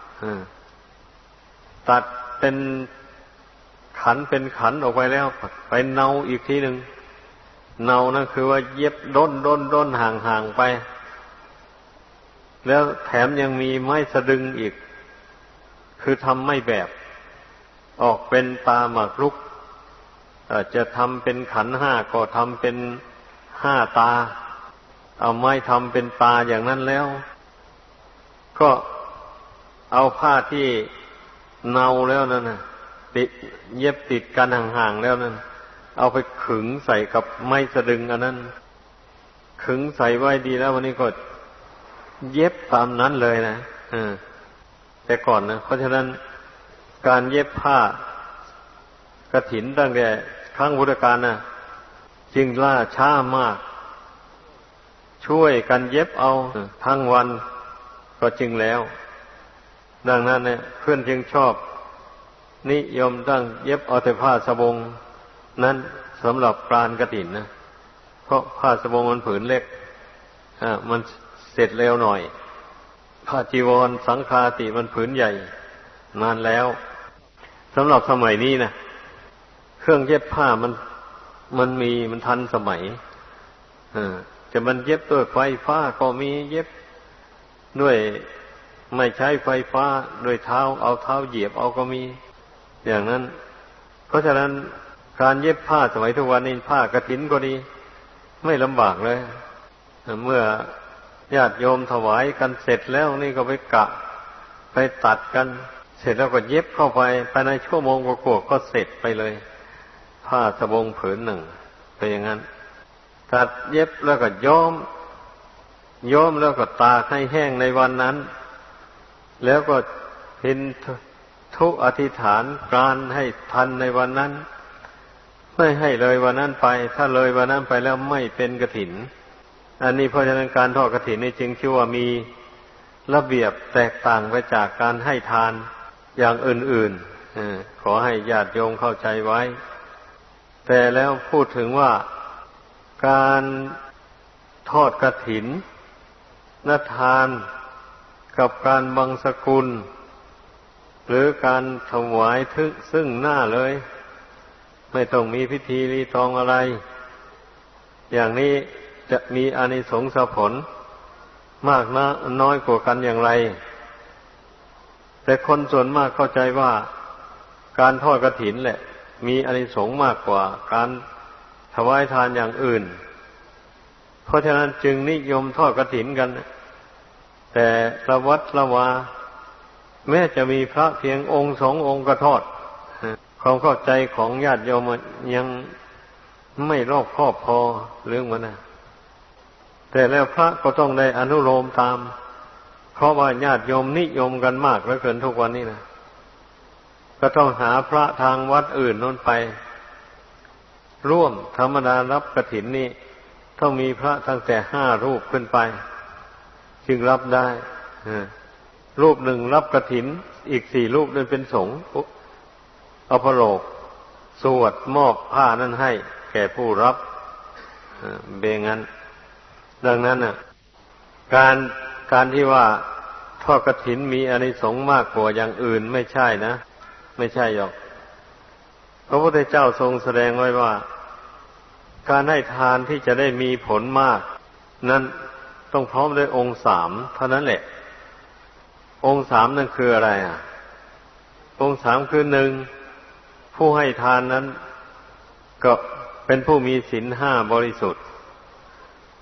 ตัดเป็นขันเป็นขันออกไปแล้วไปเนาอีกทีหนึ่งเนานั่นคือว่าเย็บด้นด้นด้นห่างห่างไปแล้วแถมยังมีไม้สะดึงอีกคือทำไม่แบบออกเป็นตาหมากรุกจะทำเป็นขันห้าก็ทำเป็นห้าตาเอาไม้ทำเป็นตาอย่างนั้นแล้วก็เอาผ้าที่เนาแล้วนั่นน่ะติดเย็บติดกันห่างๆแล้วนั่นเอาไปขึงใส่กับไม้สะดึงอันนั้นขึงใส่ไว้ดีแล้ววันนี้ก็เย็บตามนั้นเลยนะแต่ก่อนนะเพราะฉะนั้นการเย็บผ้ากฐินตั้งแต่ครั้งพุทธกาลนะจึงล่าช้ามากช่วยกันเย็บเอาทั้งวันก็จึงแล้วดังนั้นเนี่ยเพื่อนจึงชอบนิยมตั้งเย็บเอาแต่ผ้าสบงนั้นสำหรับปราณกฐินนะเพราะผ้าสบงมันผืนเล็กอ่ามันเสร็จเร็วหน่อยผ้าจีวรสังฆาติมันผืนใหญ่นานแล้วสำหรับสมัยนี้นะเครื่องเย็บผ้ามันมันมีมันทันสมัยอ่าจะมันเย็บด้วยไฟฟ้าก็มีเย็บด้วยไม่ใช้ไฟฟ้าด้วยเท้าเอาเท้าเหยียบเอาก็มีอย่างนั้นเพราะฉะนั้นการเย็บผ้าสมัยทุกวันนี้ผ้ากฐินก็ดีไม่ลำบากเลยเมื่อญาติโยมถวายกันเสร็จแล้วนี่ก็ไปกะไปตัดกันเสร็จแล้วก็เย็บเข้าไปภายในชั่วโมงกว่าๆก็เสร็จไปเลยผ้าสบงผืนหนึ่งเป็นอย่างนั้นตัดเย็บแล้วก็ย้อมย้อมแล้วก็ตากให้แห้งในวันนั้นแล้วก็พินทุอธิษฐานการให้ทันในวันนั้นไม่ให้เลยวันนั้นไปถ้าเลยวันนั้นไปแล้วไม่เป็นกฐินอันนี้เพราะฉะนั้นการทอดกฐินนี่จึงชื่อว่ามีระเบียบแตกต่างไปจากการให้ทานอย่างอื่นๆขอให้ญาติโยมเข้าใจไว้แต่แล้วพูดถึงว่าการทอดกฐินนทานกับการบังสกุลหรือการถวายทึกซึ่งหน้าเลยไม่ต้องมีพิธีรีตองอะไรอย่างนี้จะมีอานิสงส์ผลมากนะน้อยกว่ากันอย่างไรแต่คนส่วนมากเข้าใจว่าการทอดกฐินแหละมีอานิสงส์มากกว่าการถวายทานอย่างอื่นเพราะฉะนั้นจึงนิยมทอดกฐินกันแต่ละวัดละวาแม้จะมีพระเพียงองค์สององค์ก็ทอดความเข้าใจของญาติโยมยังไม่รอบคอบพอเรื่องมันนะแต่แล้วพระก็ต้องได้อนุโลมตามเพราะว่าญาติโยมนิยมกันมากเหลือเกินทุกวันนี้นะก็ต้องหาพระทางวัดอื่นโน้นไปร่วมธรรมดารับกฐินนี่ต้องมีพระตั้งแต่ห้ารูปขึ้นไปจึงรับได้รูปหนึ่งรับกฐินอีกสี่รูปนั้นเป็นสงฆ์เอาพระโลกสวดมอบผ้านั้นให้แก่ผู้รับเบงั้นดังนั้นน่ะการการที่ว่าทอดกฐินมีอานิสงส์มากกว่าอย่างอื่นไม่ใช่นะไม่ใช่หรอกพระพุทธเจ้าทรงแสดงไว้ว่าการให้ทานที่จะได้มีผลมากนั้นต้องพร้อมด้วยองค์สามเท่านั้นแหละองค์สามนั่นคืออะไรอ่ะองค์สามคือหนึ่งผู้ให้ทานนั้นก็เป็นผู้มีศีลห้าบริสุทธิ์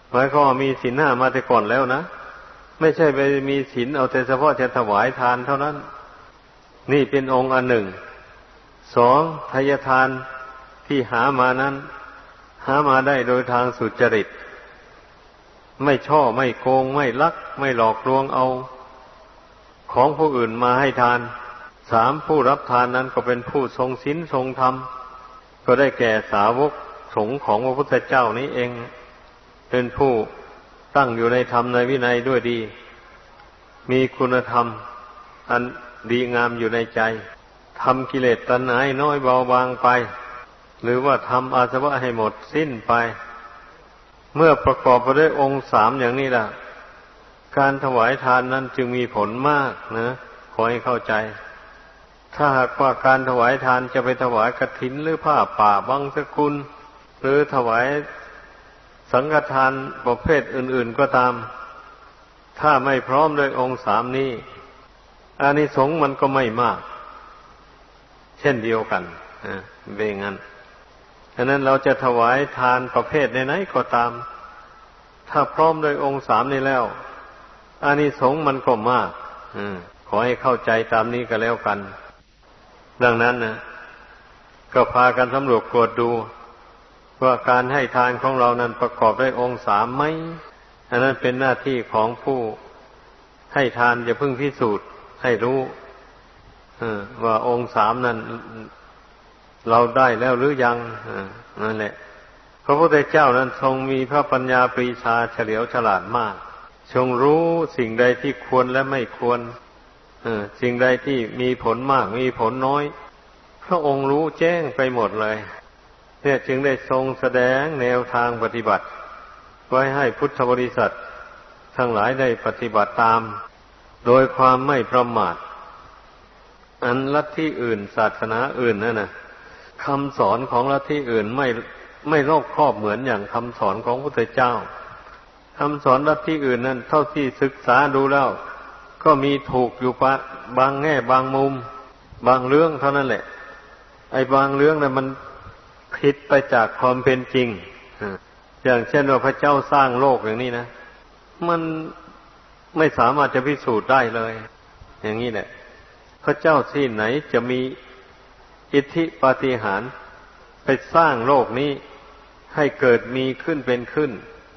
หมายความว่ามีศีลห้ามาแต่ก่อนแล้วนะไม่ใช่ไปมีศีลเอาแต่เฉพาะจะถวายทานเท่านั้นนี่เป็นองค์อันหนึ่งสองทายทานที่หามานั้นหามาได้โดยทางสุจริตไม่ช่อไม่โกงไม่ลักไม่หลอกลวงเอาของผู้อื่นมาให้ทานสามผู้รับทานนั้นก็เป็นผู้ทรงศีลทรงธรรมก็ได้แก่สาวกสงฆ์ของพระพุทธเจ้านี้เองเป็นผู้ตั้งอยู่ในธรรมในวินัยด้วยดีมีคุณธรรมอันดีงามอยู่ในใจทำกิเลสตัณหาน้อยเบาบางไปหรือว่าทำอาสวะให้หมดสิ้นไปเมื่อประกอบไปด้วยองค์สามอย่างนี้ล่ะการถวายทานนั้นจึงมีผลมากนะขอให้เข้าใจถ้าหากว่าการถวายทานจะไปถวายกฐินหรือผ้าป่าบังสกุลหรือถวายสังฆทานประเภทอื่นๆก็ตามถ้าไม่พร้อมด้วยองค์สามนี้อานิสงส์มันก็ไม่มากเช่นเดียวกันเป็นอย่างนั้นฉะนั้นเราจะถวายทานประเภทไหนๆก็ตามถ้าพร้อมด้วยองค์สามนี้แล้วอานิสงส์มันก็มากขอให้เข้าใจตามนี้ก็แล้วกันดังนั้นนะก็พากันสำรวจตรวจดูว่าการให้ทานของเรานั้นประกอบด้วยองค์สามไหมอันนั้นเป็นหน้าที่ของผู้ให้ทานจะพึ่งพิสูจน์ให้รู้ว่าองค์สามนั้นเราได้แล้วหรือยังนั่นแหละพระพุทธเจ้านั้นทรงมีพระปัญญาปรีชาเฉลียวฉลาดมากทรงรู้สิ่งใดที่ควรและไม่ควรสิ่งใดที่มีผลมากมีผลน้อยพระองค์รู้แจ้งไปหมดเลยเนี่ยจึงได้ทรงแสดงแนวทางปฏิบัติไว้ให้พุทธบริษัททั้งหลายได้ปฏิบัติตามโดยความไม่ประมาทอันลัทธิอื่นศาสนาอื่นนั่นน่ะคำสอนของลัทธิอื่นไม่ไม่รอบคอบเหมือนอย่างคำสอนของพระพุทธเจ้าคำสอนลัทธิอื่นนั้นเท่าที่ศึกษาดูแล้วก็มีถูกอยู่ปะบางแง่บางมุมบางเรื่องเท่านั้นแหละไอ้บางเรื่องน่ะมันผิดไปจากความเป็นจริงอย่างเช่นว่าพระเจ้าสร้างโลกอย่างนี้นะมันไม่สามารถจะพิสูจน์ได้เลยอย่างนี้แหละพระเจ้าที่ไหนจะมีอิทธิปาฏิหาริย์ไปสร้างโลกนี้ให้เกิดมีขึ้นเป็นขึ้น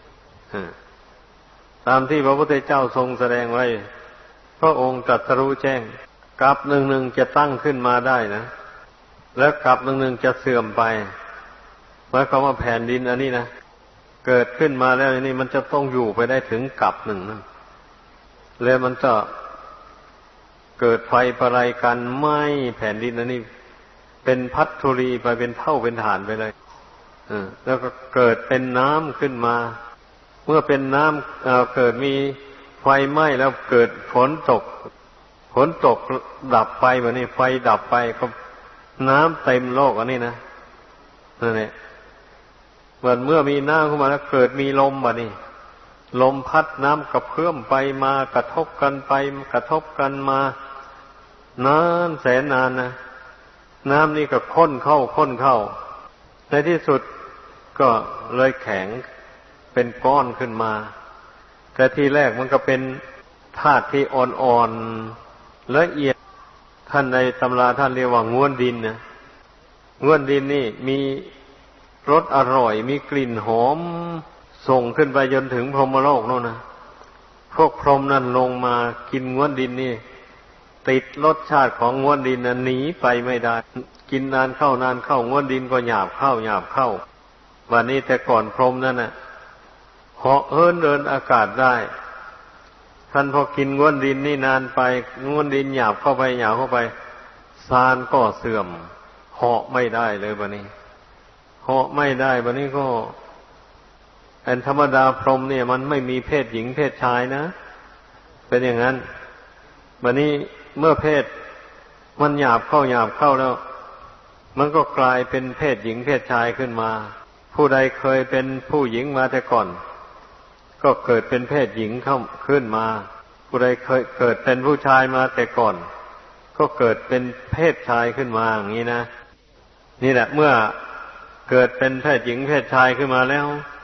ตามที่พระพุทธเจ้าทรงแสดงไว้พระองค์ตรัสรู้แจ้งกับหนึ่งหนึ่งจะตั้งขึ้นมาได้นะแล้วกับหนึ่งหนึ่งจะเสื่อมไปหมายความว่าแผ่นดินอันนี้นะเกิดขึ้นมาแล้วนี่มันจะต้องอยู่ไปได้ถึงกับหนึ่งนั่นแล้วมันจะเกิดไฟประไลกันไหม้แผ่นดินอันนี้เป็นพัทธุรีไปเป็นเท่าเป็นฐานไปเลยแล้วก็เกิดเป็นน้ำขึ้นมาเมื่อเป็นน้ำ เอ่อ เกิดมีไฟไหม้แล้วเกิดฝนตกฝนตกดับไฟแบบนี้ไฟดับไปก็น้ำเต็มโลกอันนี้นะนั่นแหละเมื่อเมื่อมีน้ำขึ้นมาแล้วเกิดมีลมแบบนี้ลมพัดน้ำกระเพื่อมไปมากระทบกันไปกระทบกันมานานแสนนานนะน้ำนี่ก็ข้นเข้าข้นเข้าในที่สุดก็เลยแข็งเป็นก้อนขึ้นมาแต่ทีแรกมันก็เป็นธาตุที่อ่อนๆละเอียดท่านในตำราท่านเรียกว่าง้วนดินนะง้วนดินนี่มีรสอร่อยมีกลิ่นหอมส่งขึ้นไปจนถึงพรหมโลกโน่นนะพวกพรหมนั่นลงมากินง้วนดินนี่ติดรสชาติของง้วนดินนั้นหนีไปไม่ได้กินนานเข้านานเข้าง้วนดินก็หยาบเข้าหยาบเข้าวันนี้แต่ก่อนพรหมนั่นน่ะเหาะเหินเดินอากาศได้ท่านพอกินง้วนดินนี่นานไปง้วนดินหยาบเข้าไปหยาบเข้าไปซานก็เสื่อมเหาะไม่ได้เลยวันนี้เหาะไม่ได้วันนี้ก็อันธรรมดาพรหมเนี่ยมันไม่มีเพศหญิงเพศชายนะเป็นอย่างนั้นวันนี้เมื่อเพศมันหยาบเข้าหยาบเข้าแล้วมันก็กลายเป็นเพศหญิงเพศชายขึ้นมาผู้ใดเคยเป็นผู้หญิงมาแต่ก่อนก็เกิดเป็นเพศหญิงเข้าขึ้นมาผู้ใดเคยเกิดเป็นผู้ชายมาแต่ก่อนก็เกิดเป็นเพศชายขึ้นมาอย่างนี้นะนี่แหละเมื่อเกิดเป็นเพศหญิงเพศชายขึ้นมาแล้ว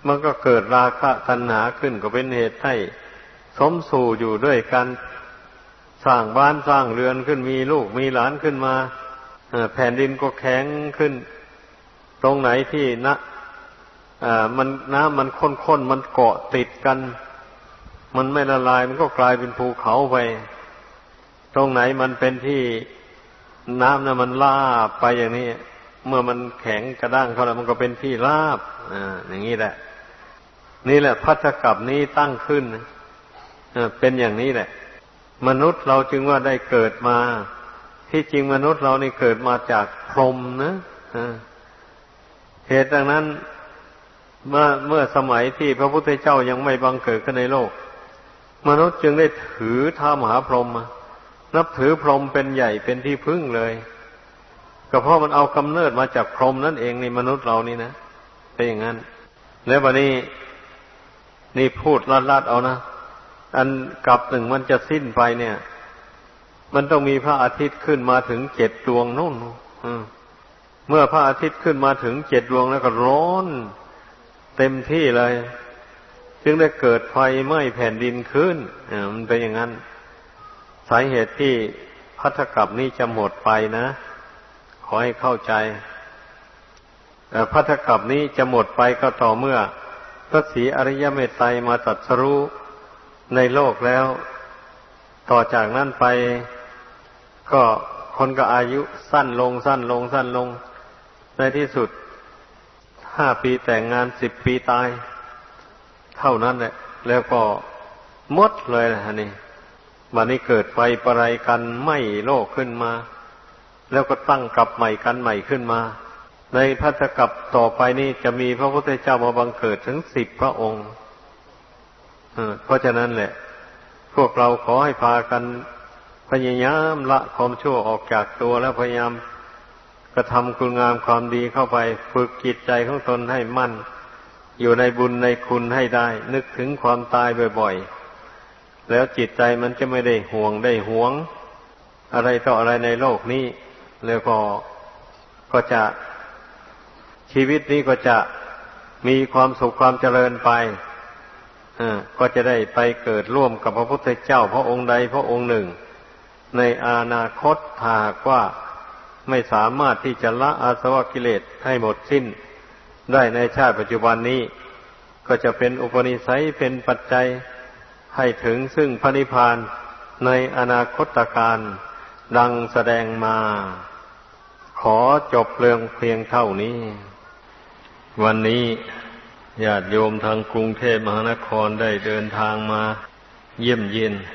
มันก็เกิดราคะตัณหาขึ้นก็เป็นเหตุให้สมสู่อยู่ด้วยกันสร้างบ้านสร้างเรือนขึ้นมีลูกมีหลานขึ้นมาแผ่นดินก็แข็งขึ้นตรงไหนที่นะมันน้ำมันข้นๆมันเกาะติดกันมันไม่ละลายมันก็กลายเป็นภูเขาไปตรงไหนมันเป็นที่น้ำนะมันลาบไปอย่างนี้เมื่อมันแข็งกระด้างเข้าแล้วมันก็เป็นที่ราบอ่าอย่างนี้แหละนี่แหละพัทธกัปนี้ตั้งขึ้นเป็นอย่างนี้แหละมนุษย์เราจึงว่าได้เกิดมาที่จริงมนุษย์เรานี่เกิดมาจากพรหมนะเหตุดังนั้นเมื่อเมื่อสมัยที่พระพุทธเจ้ายังไม่บังเกิดขึ้นในโลกมนุษย์จึงได้ถือท้ามหาพรหมนับถือพรหมเป็นใหญ่เป็นที่พึ่งเลยก็เพราะมันเอากำเนิดมาจากพรหมนั่นเองในมนุษย์เรานี่นะเป็นอย่างนั้นแล้ววันนี้นี่พูดลัดๆเอานะอันกับหนึ่งมันจะสิ้นไปเนี่ยมันต้องมีพระอาทิตย์ขึ้นมาถึงเจ็ดดวงนู่นเมื่อพระอาทิตย์ขึ้นมาถึงเจ็ดดวงแล้วก็ร้อนเต็มที่เลยจึงได้เกิดไฟไหม้แผ่นดินขึ้นมันเป็นอย่างนั้นสาเหตุที่ภัททกัปนี้จะหมดไปนะขอให้เข้าใจภัททกัปนี้จะหมดไปก็ต่อเมื่อพระศรีอริยเมตไตรมาตรัสรู้ในโลกแล้วต่อจากนั้นไปก็คนก็อายุสั้นลงสั้นลงสั้นลงในที่สุดห้าปีแต่งงานสิบปีตายเท่านั้นแหละแล้วก็หมดเลยนะนี่วันนี้เกิดไฟประไรกันไหม้โลกขึ้นมาแล้วก็ตั้งกลับใหม่กันใหม่ขึ้นมาในภัททกัปต่อไปนี้จะมีพระพุทธเจ้ามาบังเกิดถึงสิบพระองค์เพราะฉะนั้นแหละพวกเราขอให้พากันพยายามละความชั่วออกจากตัวแล้วพยายามกระทำคุณงามความดีเข้าไปฝึกจิตใจของตนให้มั่นอยู่ในบุญในคุณให้ได้นึกถึงความตายบ่อยๆแล้วจิตใจมันจะไม่ได้ห่วงได้หวงอะไรต่ออะไรในโลกนี้แล้วก็ก็จะชีวิตนี้ก็จะมีความสุขความเจริญไปก็จะได้ไปเกิดร่วมกับพระพุทธเจ้าพระองค์ใดพระองค์หนึ่งในอนาคตถ้าหากว่าไม่สามารถที่จะละอาสวะกิเลสให้หมดสิ้นได้ในชาติปัจจุบันนี้ก็จะเป็นอุปนิสัยเป็นปัจจัยให้ถึงซึ่งพระนิพพานในอนาคตการดังแสดงมาขอจบเรื่องเพียงเท่านี้วันนี้ญาติโยมทางกรุงเทพมหานครได้เดินทางมาเยี่ยมเยียน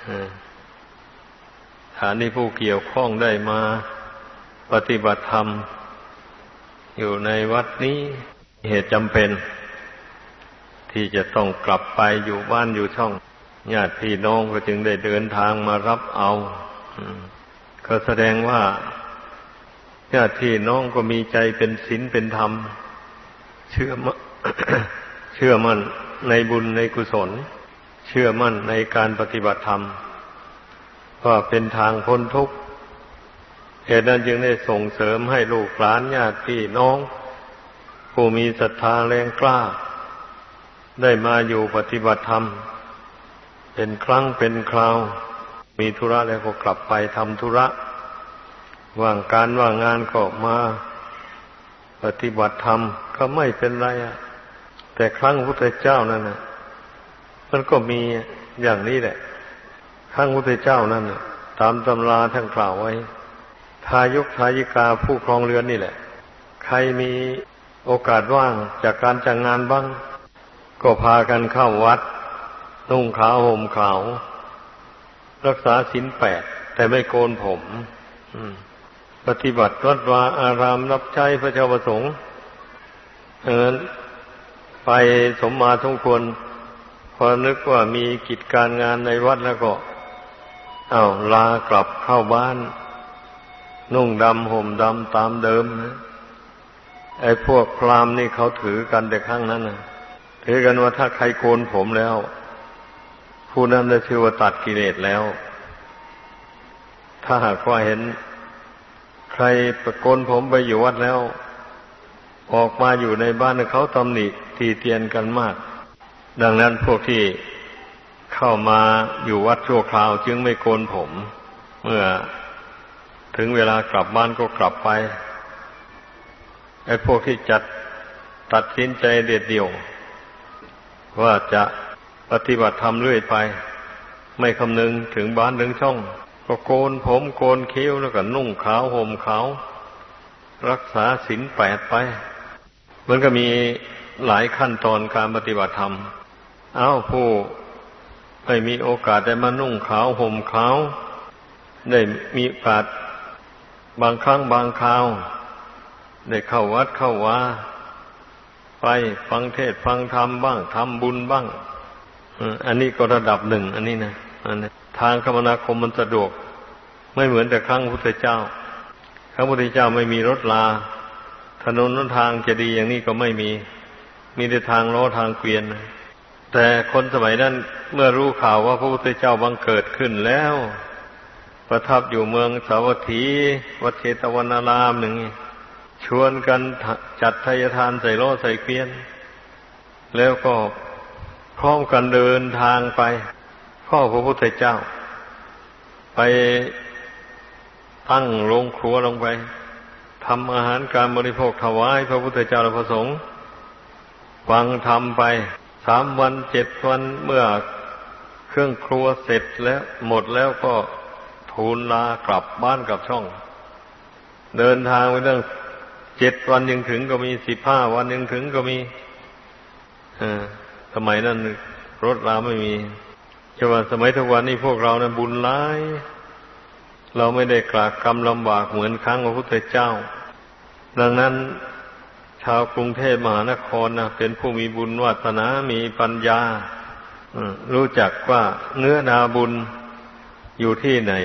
ฐานที่ผู้เกี่ยวข้องได้มาปฏิบัติธรรมอยู่ในวัดนี้เหตุจำเป็นที่จะต้องกลับไปอยู่บ้านอยู่ช่องญาติพี่น้องก็จึงได้เดินทางมารับเอาก็แสดงว่าญาติพี่น้องก็มีใจเป็นศีลเป็นธรรมเชื่อมั่น เชื่อมั่นในบุญในกุศลเชื่อมั่นในการปฏิบัติธรรมว่าเป็นทางพ้นทุกข์เหตุนั้นจึงได้ส่งเสริมให้ลูกหลานญาติพี่น้องผู้มีศรัทธาแรงกล้าได้มาอยู่ปฏิบัติธรรมเป็นครั้งเป็นคราวมีธุระแล้วก็กลับไปทำธุระว่างการว่างงานก็มาปฏิบัติธรรมก็ไม่เป็นไรอะแต่ครั้งพระพุทธเจ้านั่นน่ะมันก็มีอย่างนี้แหละครั้งพระพุทธเจ้านั่นน่ะตามตำราท่านกล่าวไว้ทายกทายิกาผู้ครองเรือนนี่แหละใครมีโอกาสว่างจากการจากงานบ้างก็พากันเข้าวัดนุ่งขาวห่มขาวรักษาศีลแปดแต่ไม่โกนผมปฏิบัติวัดวาอารามรับใช้พระเจ้าประสงค์เอินไปสมมาสมควรพอนึกว่ามีกิจการงานในวัดแล้วก็อ้าวลากลับเข้าบ้านนุ่งดำห่มดำตามเดิมนะไอ้พวกพราหมณ์นี่เขาถือกันแต่ครั้งนั้นนะถือกันว่าถ้าใครโกนผมแล้วผู้นั้นได้ชื่อว่าตัดกิเลสแล้วถ้าหากว่าเห็นใครประโกนผมไปอยู่วัดแล้วออกมาอยู่ในบ้านเขาตำหนิตีเตียนกันมากดังนั้นพวกที่เข้ามาอยู่วัดชั่วคราวจึงไม่โกนผมเมื่อถึงเวลากลับบ้านก็กลับไปไอ้พวกที่จัดตัดสินใจเด็ดเดี่ยวว่าจะปฏิบัติธรรมเรื่อยไปไม่คำนึงถึงบ้านถึงช่องก็โกนผมโกนคิ้วแล้วก็นุ่งขาวห่มขาวรักษาศีลแปดไปมันก็มีหลายขั้นตอนการปฏิบัติธรรมเอ้าผู้ไม่มีโอกาสได้มานุ่งขาวห่มขาวได้มีโอกาสบางครั้งบางคราวได้เข้าวัดเข้าวาไปฟังเทศน์ฟังธรรมบ้างทำบุญบ้างอันนี้ก็ระดับหนึ่งอันนี้นะอันนี้ทางคมนาคมมันสะดวกไม่เหมือนแต่ครั้งพุทธเจ้าครั้งพุทธเจ้าไม่มีรถลาถนนหนทางจะดีอย่างนี้ก็ไม่มีมีแต่ทางล้อทางเกวียนแต่คนสมัยนั้นเมื่อรู้ข่าวว่าพระพุทธเจ้าบังเกิดขึ้นแล้วประทับอยู่เมืองสาวัตถีวัดเชตวนารามหนึ่งชวนกันจัดทายทานใส่ล้อใส่เกวียนแล้วก็พร้อมกันเดินทางไปพ่อพระพุทธเจ้าไปตั้งโรงครัวลงไปทำอาหารการบริโภคถวายพระพุทธเจ้าและพระสงฆ์ฟังธรรมไปสามวันเจ็ดวันเมื่อเครื่องครัวเสร็จแล้วหมดแล้วก็ทูลลากลับบ้านกลับช่องเดินทางไปตั้งเจ็ดวันยังถึงก็มีสิบห้าวันยังถึงก็มีอ่าสมัยนั้นรถราไม่มีแต่ว่าสมัยทุกวันนี้พวกเราเนี่ยบุญร้ายเราไม่ได้กรากกรรมลำบากเหมือนครั้งพระพุทธเจ้าดังนั้นชาวกรุงเทพมหานครนะเป็นผู้มีบุญวาสนามีปัญญารู้จักว่าเนื้อนาบุญอยู่ที่ไหน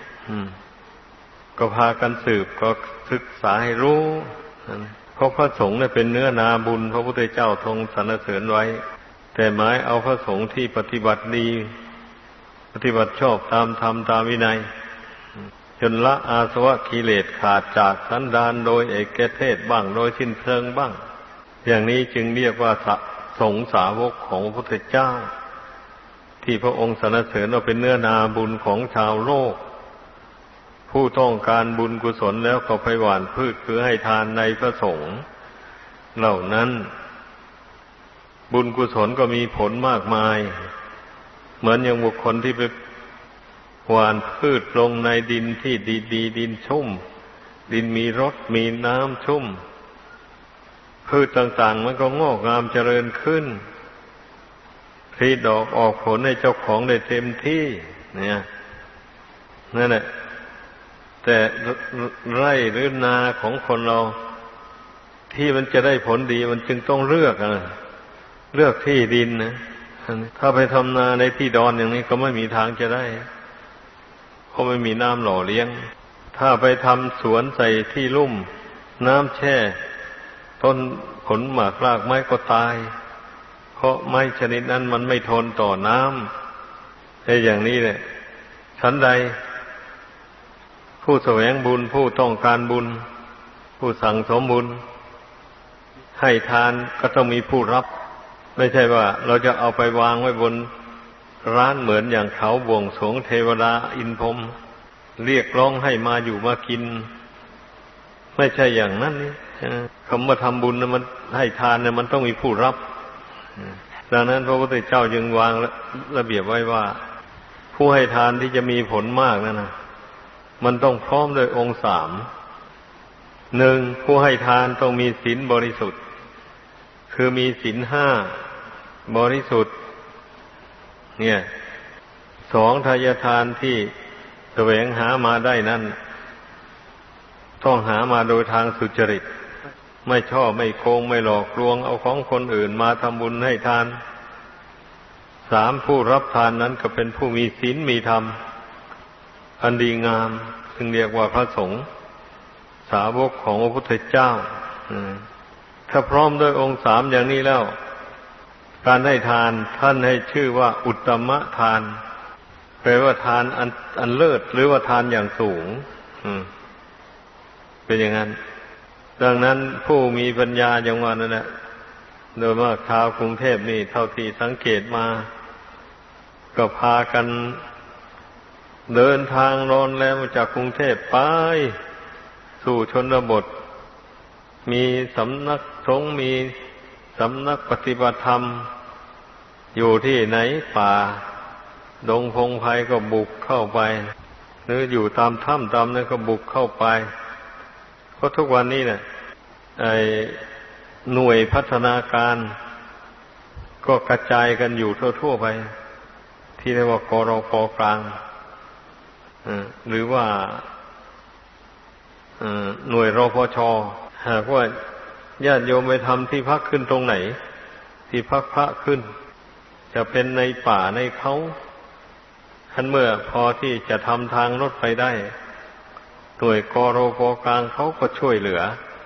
ก็พากันสืบก็ศึกษาให้รู้เพราะพระสงฆ์เนี่ยเป็นเนื้อนาบุญพระพุทธเจ้าทรงสรรเสริญไว้แต่หมายเอาพระสงฆ์ที่ปฏิบัติดีปฏิบัติชอบตามธรรมตามวินัยจนละอาสวะกิเลสขาดจากสันดานโดยเอกเทศบ้างโดยสิ้นเชิงบ้างอย่างนี้จึงเรียกว่าสงฆ์สาวกของพระพุทธเจ้าที่พระองค์สรรเสริญว่าเป็นเนื้อนาบุญของชาวโลกผู้ต้องการบุญกุศลแล้วก็ไปหว่านพืชคือให้ทานในพระสงฆ์เหล่านั้นบุญกุศลก็มีผลมากมายเหมือนอย่างบุคคลที่ไปหว่านพืชลงในดินที่ดีๆดินชุ่มดินมีรสมีน้ำชุ่มพืชต่างๆมันก็งอกงามเจริญขึ้นผลิดอกออกผลให้เจ้าของได้เต็มที่เนี่ยนั่นแหละแต่ไร่หรือนาของคนเราที่มันจะได้ผลดีมันจึงต้องเลือกอ่ะเลือกที่ดินนะถ้าไปทำนาในที่ดอนอย่างนี้ก็ไม่มีทางจะได้เพราะไม่มีน้ำหล่อเลี้ยงถ้าไปทำสวนใส่ที่ลุ่มน้ำแช่ต้นผลหมากรากไม้ก็ตายเพราะไม้ชนิดนั้นมันไม่ทนต่อน้ำไอ้อย่างนี้แหละฉันใดผู้แสวงบุญผู้ต้องการบุญผู้สั่งสมบุญให้ทานก็ต้องมีผู้รับไม่ใช่ว่าเราจะเอาไปวางไว้บนร้านเหมือนอย่างเขาบวงสรวงเทวดาอินพรหมเรียกร้องให้มาอยู่มากินไม่ใช่อย่างนั้นนี่คำว่าทำบุญนะมันให้ทานเนี่ยมันต้องมีผู้รับดังนั้นพระพุทธเจ้าจึงวางระเบียบไว้ว่าผู้ให้ทานที่จะมีผลมากนั่นนะมันต้องพร้อมด้วยองค์สามหนึ่งผู้ให้ทานต้องมีศีลบริสุทธิ์คือมีศีลห้าบริสุทธิ์เนี่ยสองทายทานที่แสวงหามาได้นั้นต้องหามาโดยทางสุจริตไม่ช่อไม่โกงไม่หลอกลวงเอาของคนอื่นมาทำบุญให้ทานสามผู้รับทานนั้นก็เป็นผู้มีศีลมีธรรมอันดีงามซึ่งเรียกว่าพระสงฆ์สาวกของพระพุทธเจ้าถ้าพร้อมด้วยองค์สามอย่างนี้แล้วการให้ทานท่านให้ชื่อว่าอุตตมทานแปลว่าทานอันอันเลิศหรือว่าทานอย่างสูงเป็นอย่างนั้นดังนั้นผู้มีปัญญาอย่างว่านั่นแหละโดยมากชาวกรุงเทพนี่เท่าที่สังเกตมาก็พากันเดินทางรอนแล้วจากกรุงเทพไปสู่ชนบทมีสำนักสงฆ์มีสำนักปฏิบัติธรรมอยู่ที่ไหนป่าดงพงไพรก็บุกเข้าไปหรืออยู่ตามถ้ำตามนั้นก็บุกเข้าไปเพราะทุกวันนี้เนี่ยไอ้หน่วยพัฒนาการก็กระจายกันอยู่ทั่วๆไปที่เรียกว่ากรกกลางหรือว่าหน่วยรพช.หากว่าญาติโยมไปทำที่พักขึ้นตรงไหนที่พักพระขึ้นจะเป็นในป่าในเขาขั้นเมื่อพอที่จะทำทางรถไฟได้หน่วยกรกกลางเขาก็ช่วยเหลือ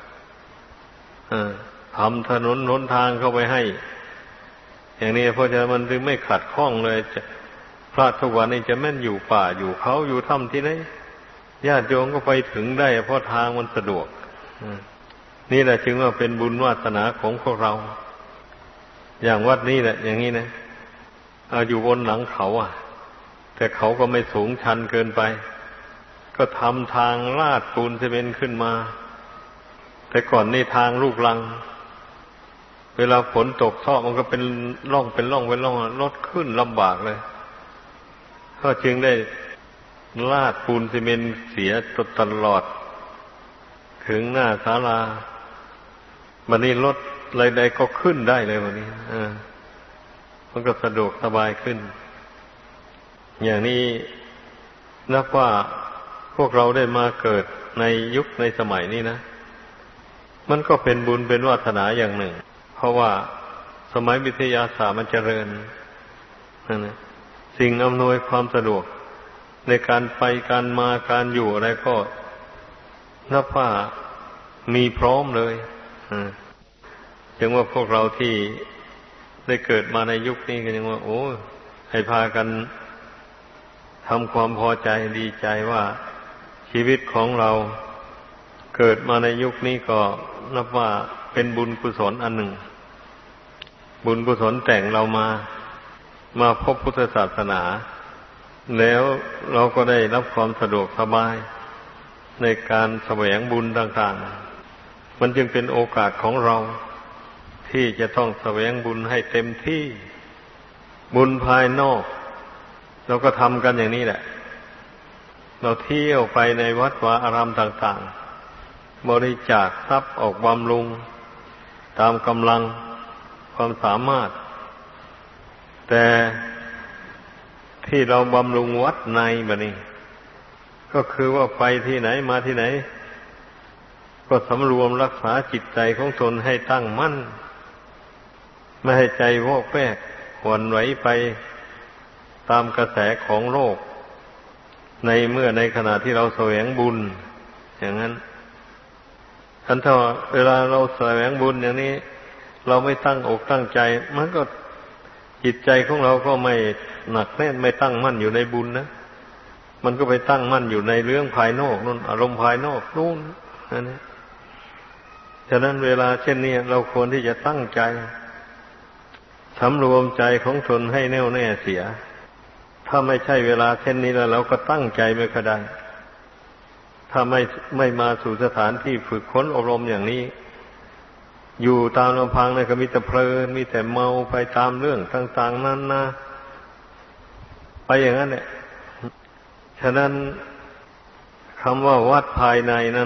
ทำถนนหนทางเข้าไปให้อย่างนี้เพราะฉะนั้นมันจึงไม่ขัดข้องเลยพระทุกวันนี้จะแม่นอยู่ป่าอยู่เขาอยู่ถ้ำที่ไหนญาติโยมก็ไปถึงได้เพราะทางมันสะดวกนี่แหละจึงว่าเป็นบุญวาสนาของพวกเราอย่างวัดนี้แหละอย่างนี้นะเอาอยู่บนหลังเขาอ่ะแต่เขาก็ไม่สูงชันเกินไปก็ทำทางลาดปูนซีเมนต์ขึ้นมาแต่ก่อนนี่ทางลูกรังเวลาฝนตกท่อมันก็เป็นร่องเป็นร่องเป็นร่องรถขึ้นลำบากเลยก็จึงได้ลาดปูนซีเมนต์เสียตลอดถึงหน้าศาลาวันนี้รถอะไรใดก็ขึ้นได้เลยวันนี้อ่ามันก็สะดวกสบายขึ้นอย่างนี้นับว่าพวกเราได้มาเกิดในยุคในสมัยนี้นะมันก็เป็นบุญเป็นวาสนาอย่างหนึ่งเพราะว่าสมัยวิทยาศาสตร์มันเจริญนั่นนะสิ่งอำนวยความสะดวกในการไปการมาการอยู่อะไรก็นับว่ามีพร้อมเลยจึงว่าพวกเราที่ได้เกิดมาในยุคนี้ก็ยังว่าโอ้ให้พากันทำความพอใจดีใจว่าชีวิตของเราเกิดมาในยุคนี้ก็นับว่าเป็นบุญกุศลอันหนึ่งบุญกุศลแต่งเรามามาพบพุทธศาสนาแล้วเราก็ได้รับความสะดวกสบายในการแสวงบุญต่างๆมันจึงเป็นโอกาสของเราที่จะต้องแสวงบุญให้เต็มที่บุญภายนอกเราก็ทำกันอย่างนี้แหละเราเที่ยวไปในวัดวาอารามต่างๆบริจาคทรัพย์ออกบำรุงตามกำลังความสามารถแต่ที่เราบำรุงวัดในบัดนี้ก็คือว่าไปที่ไหนมาที่ไหนก็สำรวมรักษาจิตใจของตนให้ตั้งมั่นไม่ให้ใจวอกแวกหวั่นไหวไปตามกระแสของโลกในเมื่อในขณะที่เราแสวงบุญอย่างนั้นคันถ้าเวลาเราแสวงบุญอย่างนี้เราไม่ตั้งอกตั้งใจมันก็จิตใจของเราก็ไม่หนักแน่นไม่ตั้งมั่นอยู่ในบุญนะมันก็ไปตั้งมั่นอยู่ในเรื่องภายนอกนู่นอารมณ์ภายนอกนู่นนั่นเองฉะนั้นเวลาเช่นนี้เราควรที่จะตั้งใจสำรวมใจของตนให้แน่วแน่เสียถ้าไม่ใช่เวลาเช่นนี้แล้วเราก็ตั้งใจไม่ค่อยได้ถ้าไม่ไม่มาสู่สถานที่ฝึกค้นอบรมอย่างนี้อยู่ตามลำพังเนี่ยก็มีแต่เพลินมีแต่เมาไปตามเรื่องต่างๆนั้นนะไปอย่างนั้นเนี่ยฉะนั้นคำว่าวัดภายในนั่น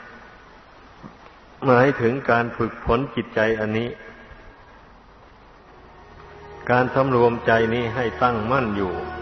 หมายถึงการฝึกฝนจิตใจอันนี้การสำรวมใจนี้ให้ตั้งมั่นอยู่